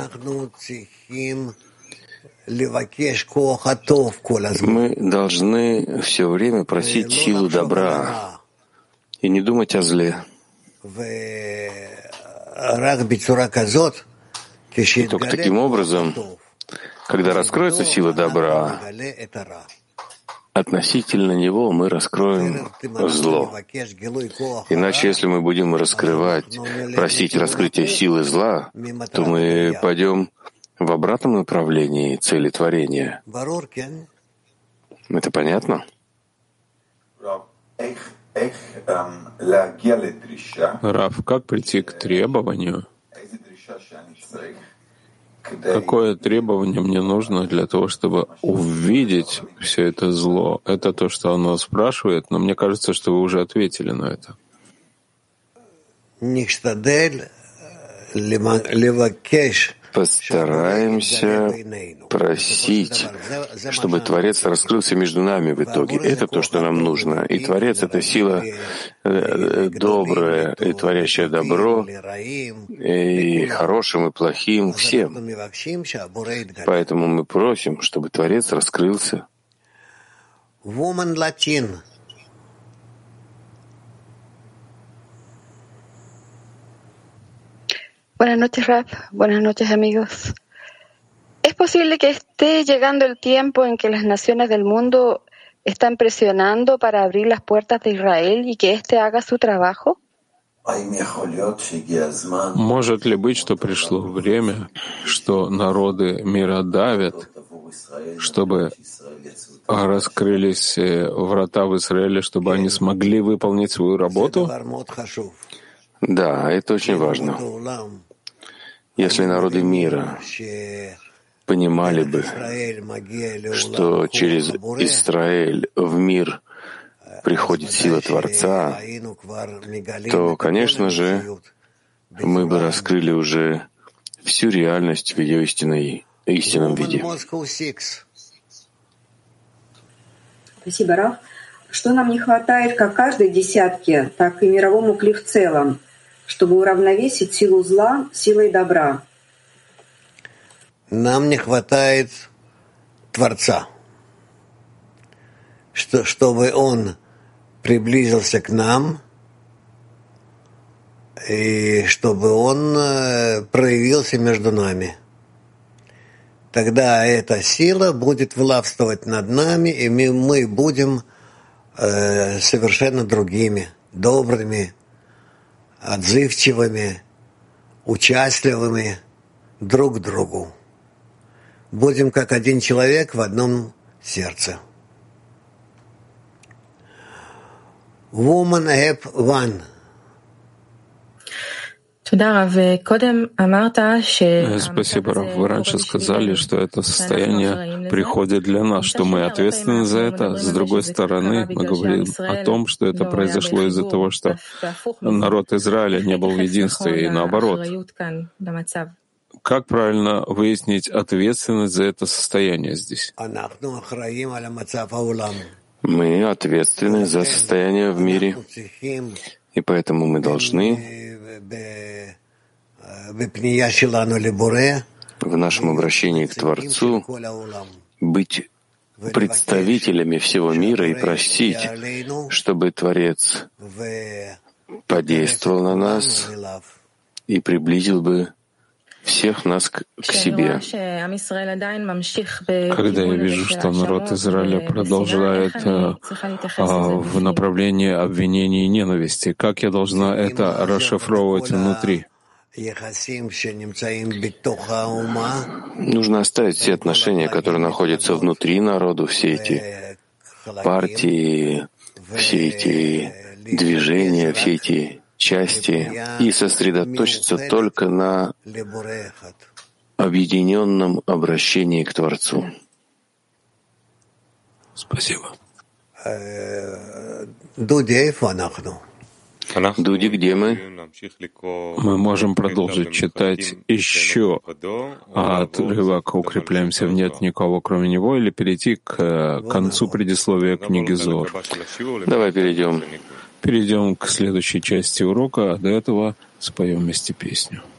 Мы должны все время просить силу добра и не думать о зле. И только таким образом, когда раскроется сила добра, относительно него мы раскроем зло. Иначе, если мы будем раскрывать, просить раскрытия силы зла, то мы пойдем в обратном направлении цели творения. Это понятно? Рав, как прийти к требованию? Какое требование мне нужно для того, чтобы увидеть все это зло? Это то, что оно спрашивает, но мне кажется, что вы уже ответили на это. Постараемся просить, чтобы Творец раскрылся между нами в итоге. Это то, что нам нужно. И Творец — это сила добрая и творящая добро, и хорошим, и плохим, всем. Поэтому мы просим, чтобы Творец раскрылся. Buenas noches, Raf. Buenas noches, amigos. ¿Es posible que esté llegando el tiempo en que las naciones del mundo están presionando para abrir las puertas de Israel y que éste haga su trabajo? Может ли быть, что пришло время, что народы мира давят, чтобы раскрылись врата в Израиле, чтобы они смогли выполнить свою работу? Да, это очень важно. Если народы мира понимали бы, что через Израиль в мир приходит сила Творца, то, конечно же, мы бы раскрыли уже всю реальность в ее истинной, истинном виде. Спасибо, Рав. Что нам не хватает как каждой десятке, так и мировому Кли в целом, чтобы уравновесить силу зла силой добра? нам не хватает Творца, что, чтобы Он приблизился к нам и чтобы Он проявился между нами. Тогда эта сила будет властвовать над нами, и мы, мы будем э, совершенно другими, добрыми, отзывчивыми, участливыми друг к другу. Будем как один человек в одном сердце. Woman App One. Спасибо, Рав. Вы раньше сказали, что это состояние приходит для нас, что мы ответственны за это. С другой стороны, мы говорим о том, что это произошло из-за того, что народ Израиля не был в единстве, и наоборот. Как правильно выяснить ответственность за это состояние здесь? Мы ответственны за состояние в мире, и поэтому мы должны в нашем обращении к Творцу быть представителями всего мира и просить, чтобы Творец подействовал на нас и приблизил бы всех нас к, к себе. Когда я вижу, что народ Израиля продолжает а, а, в направлении обвинений и ненависти, как я должна это расшифровывать внутри? Нужно оставить все отношения, которые находятся внутри народу, все эти партии, все эти движения, все эти части, и сосредоточиться только на объединенном обращении к Творцу. Спасибо. Дуди, где мы? Мы можем продолжить читать еще отрывок «Укрепляемся в нет никого, кроме него», или перейти к концу предисловия книги Зоар? Давай перейдем. Перейдем к следующей части урока, а до этого споем вместе песню.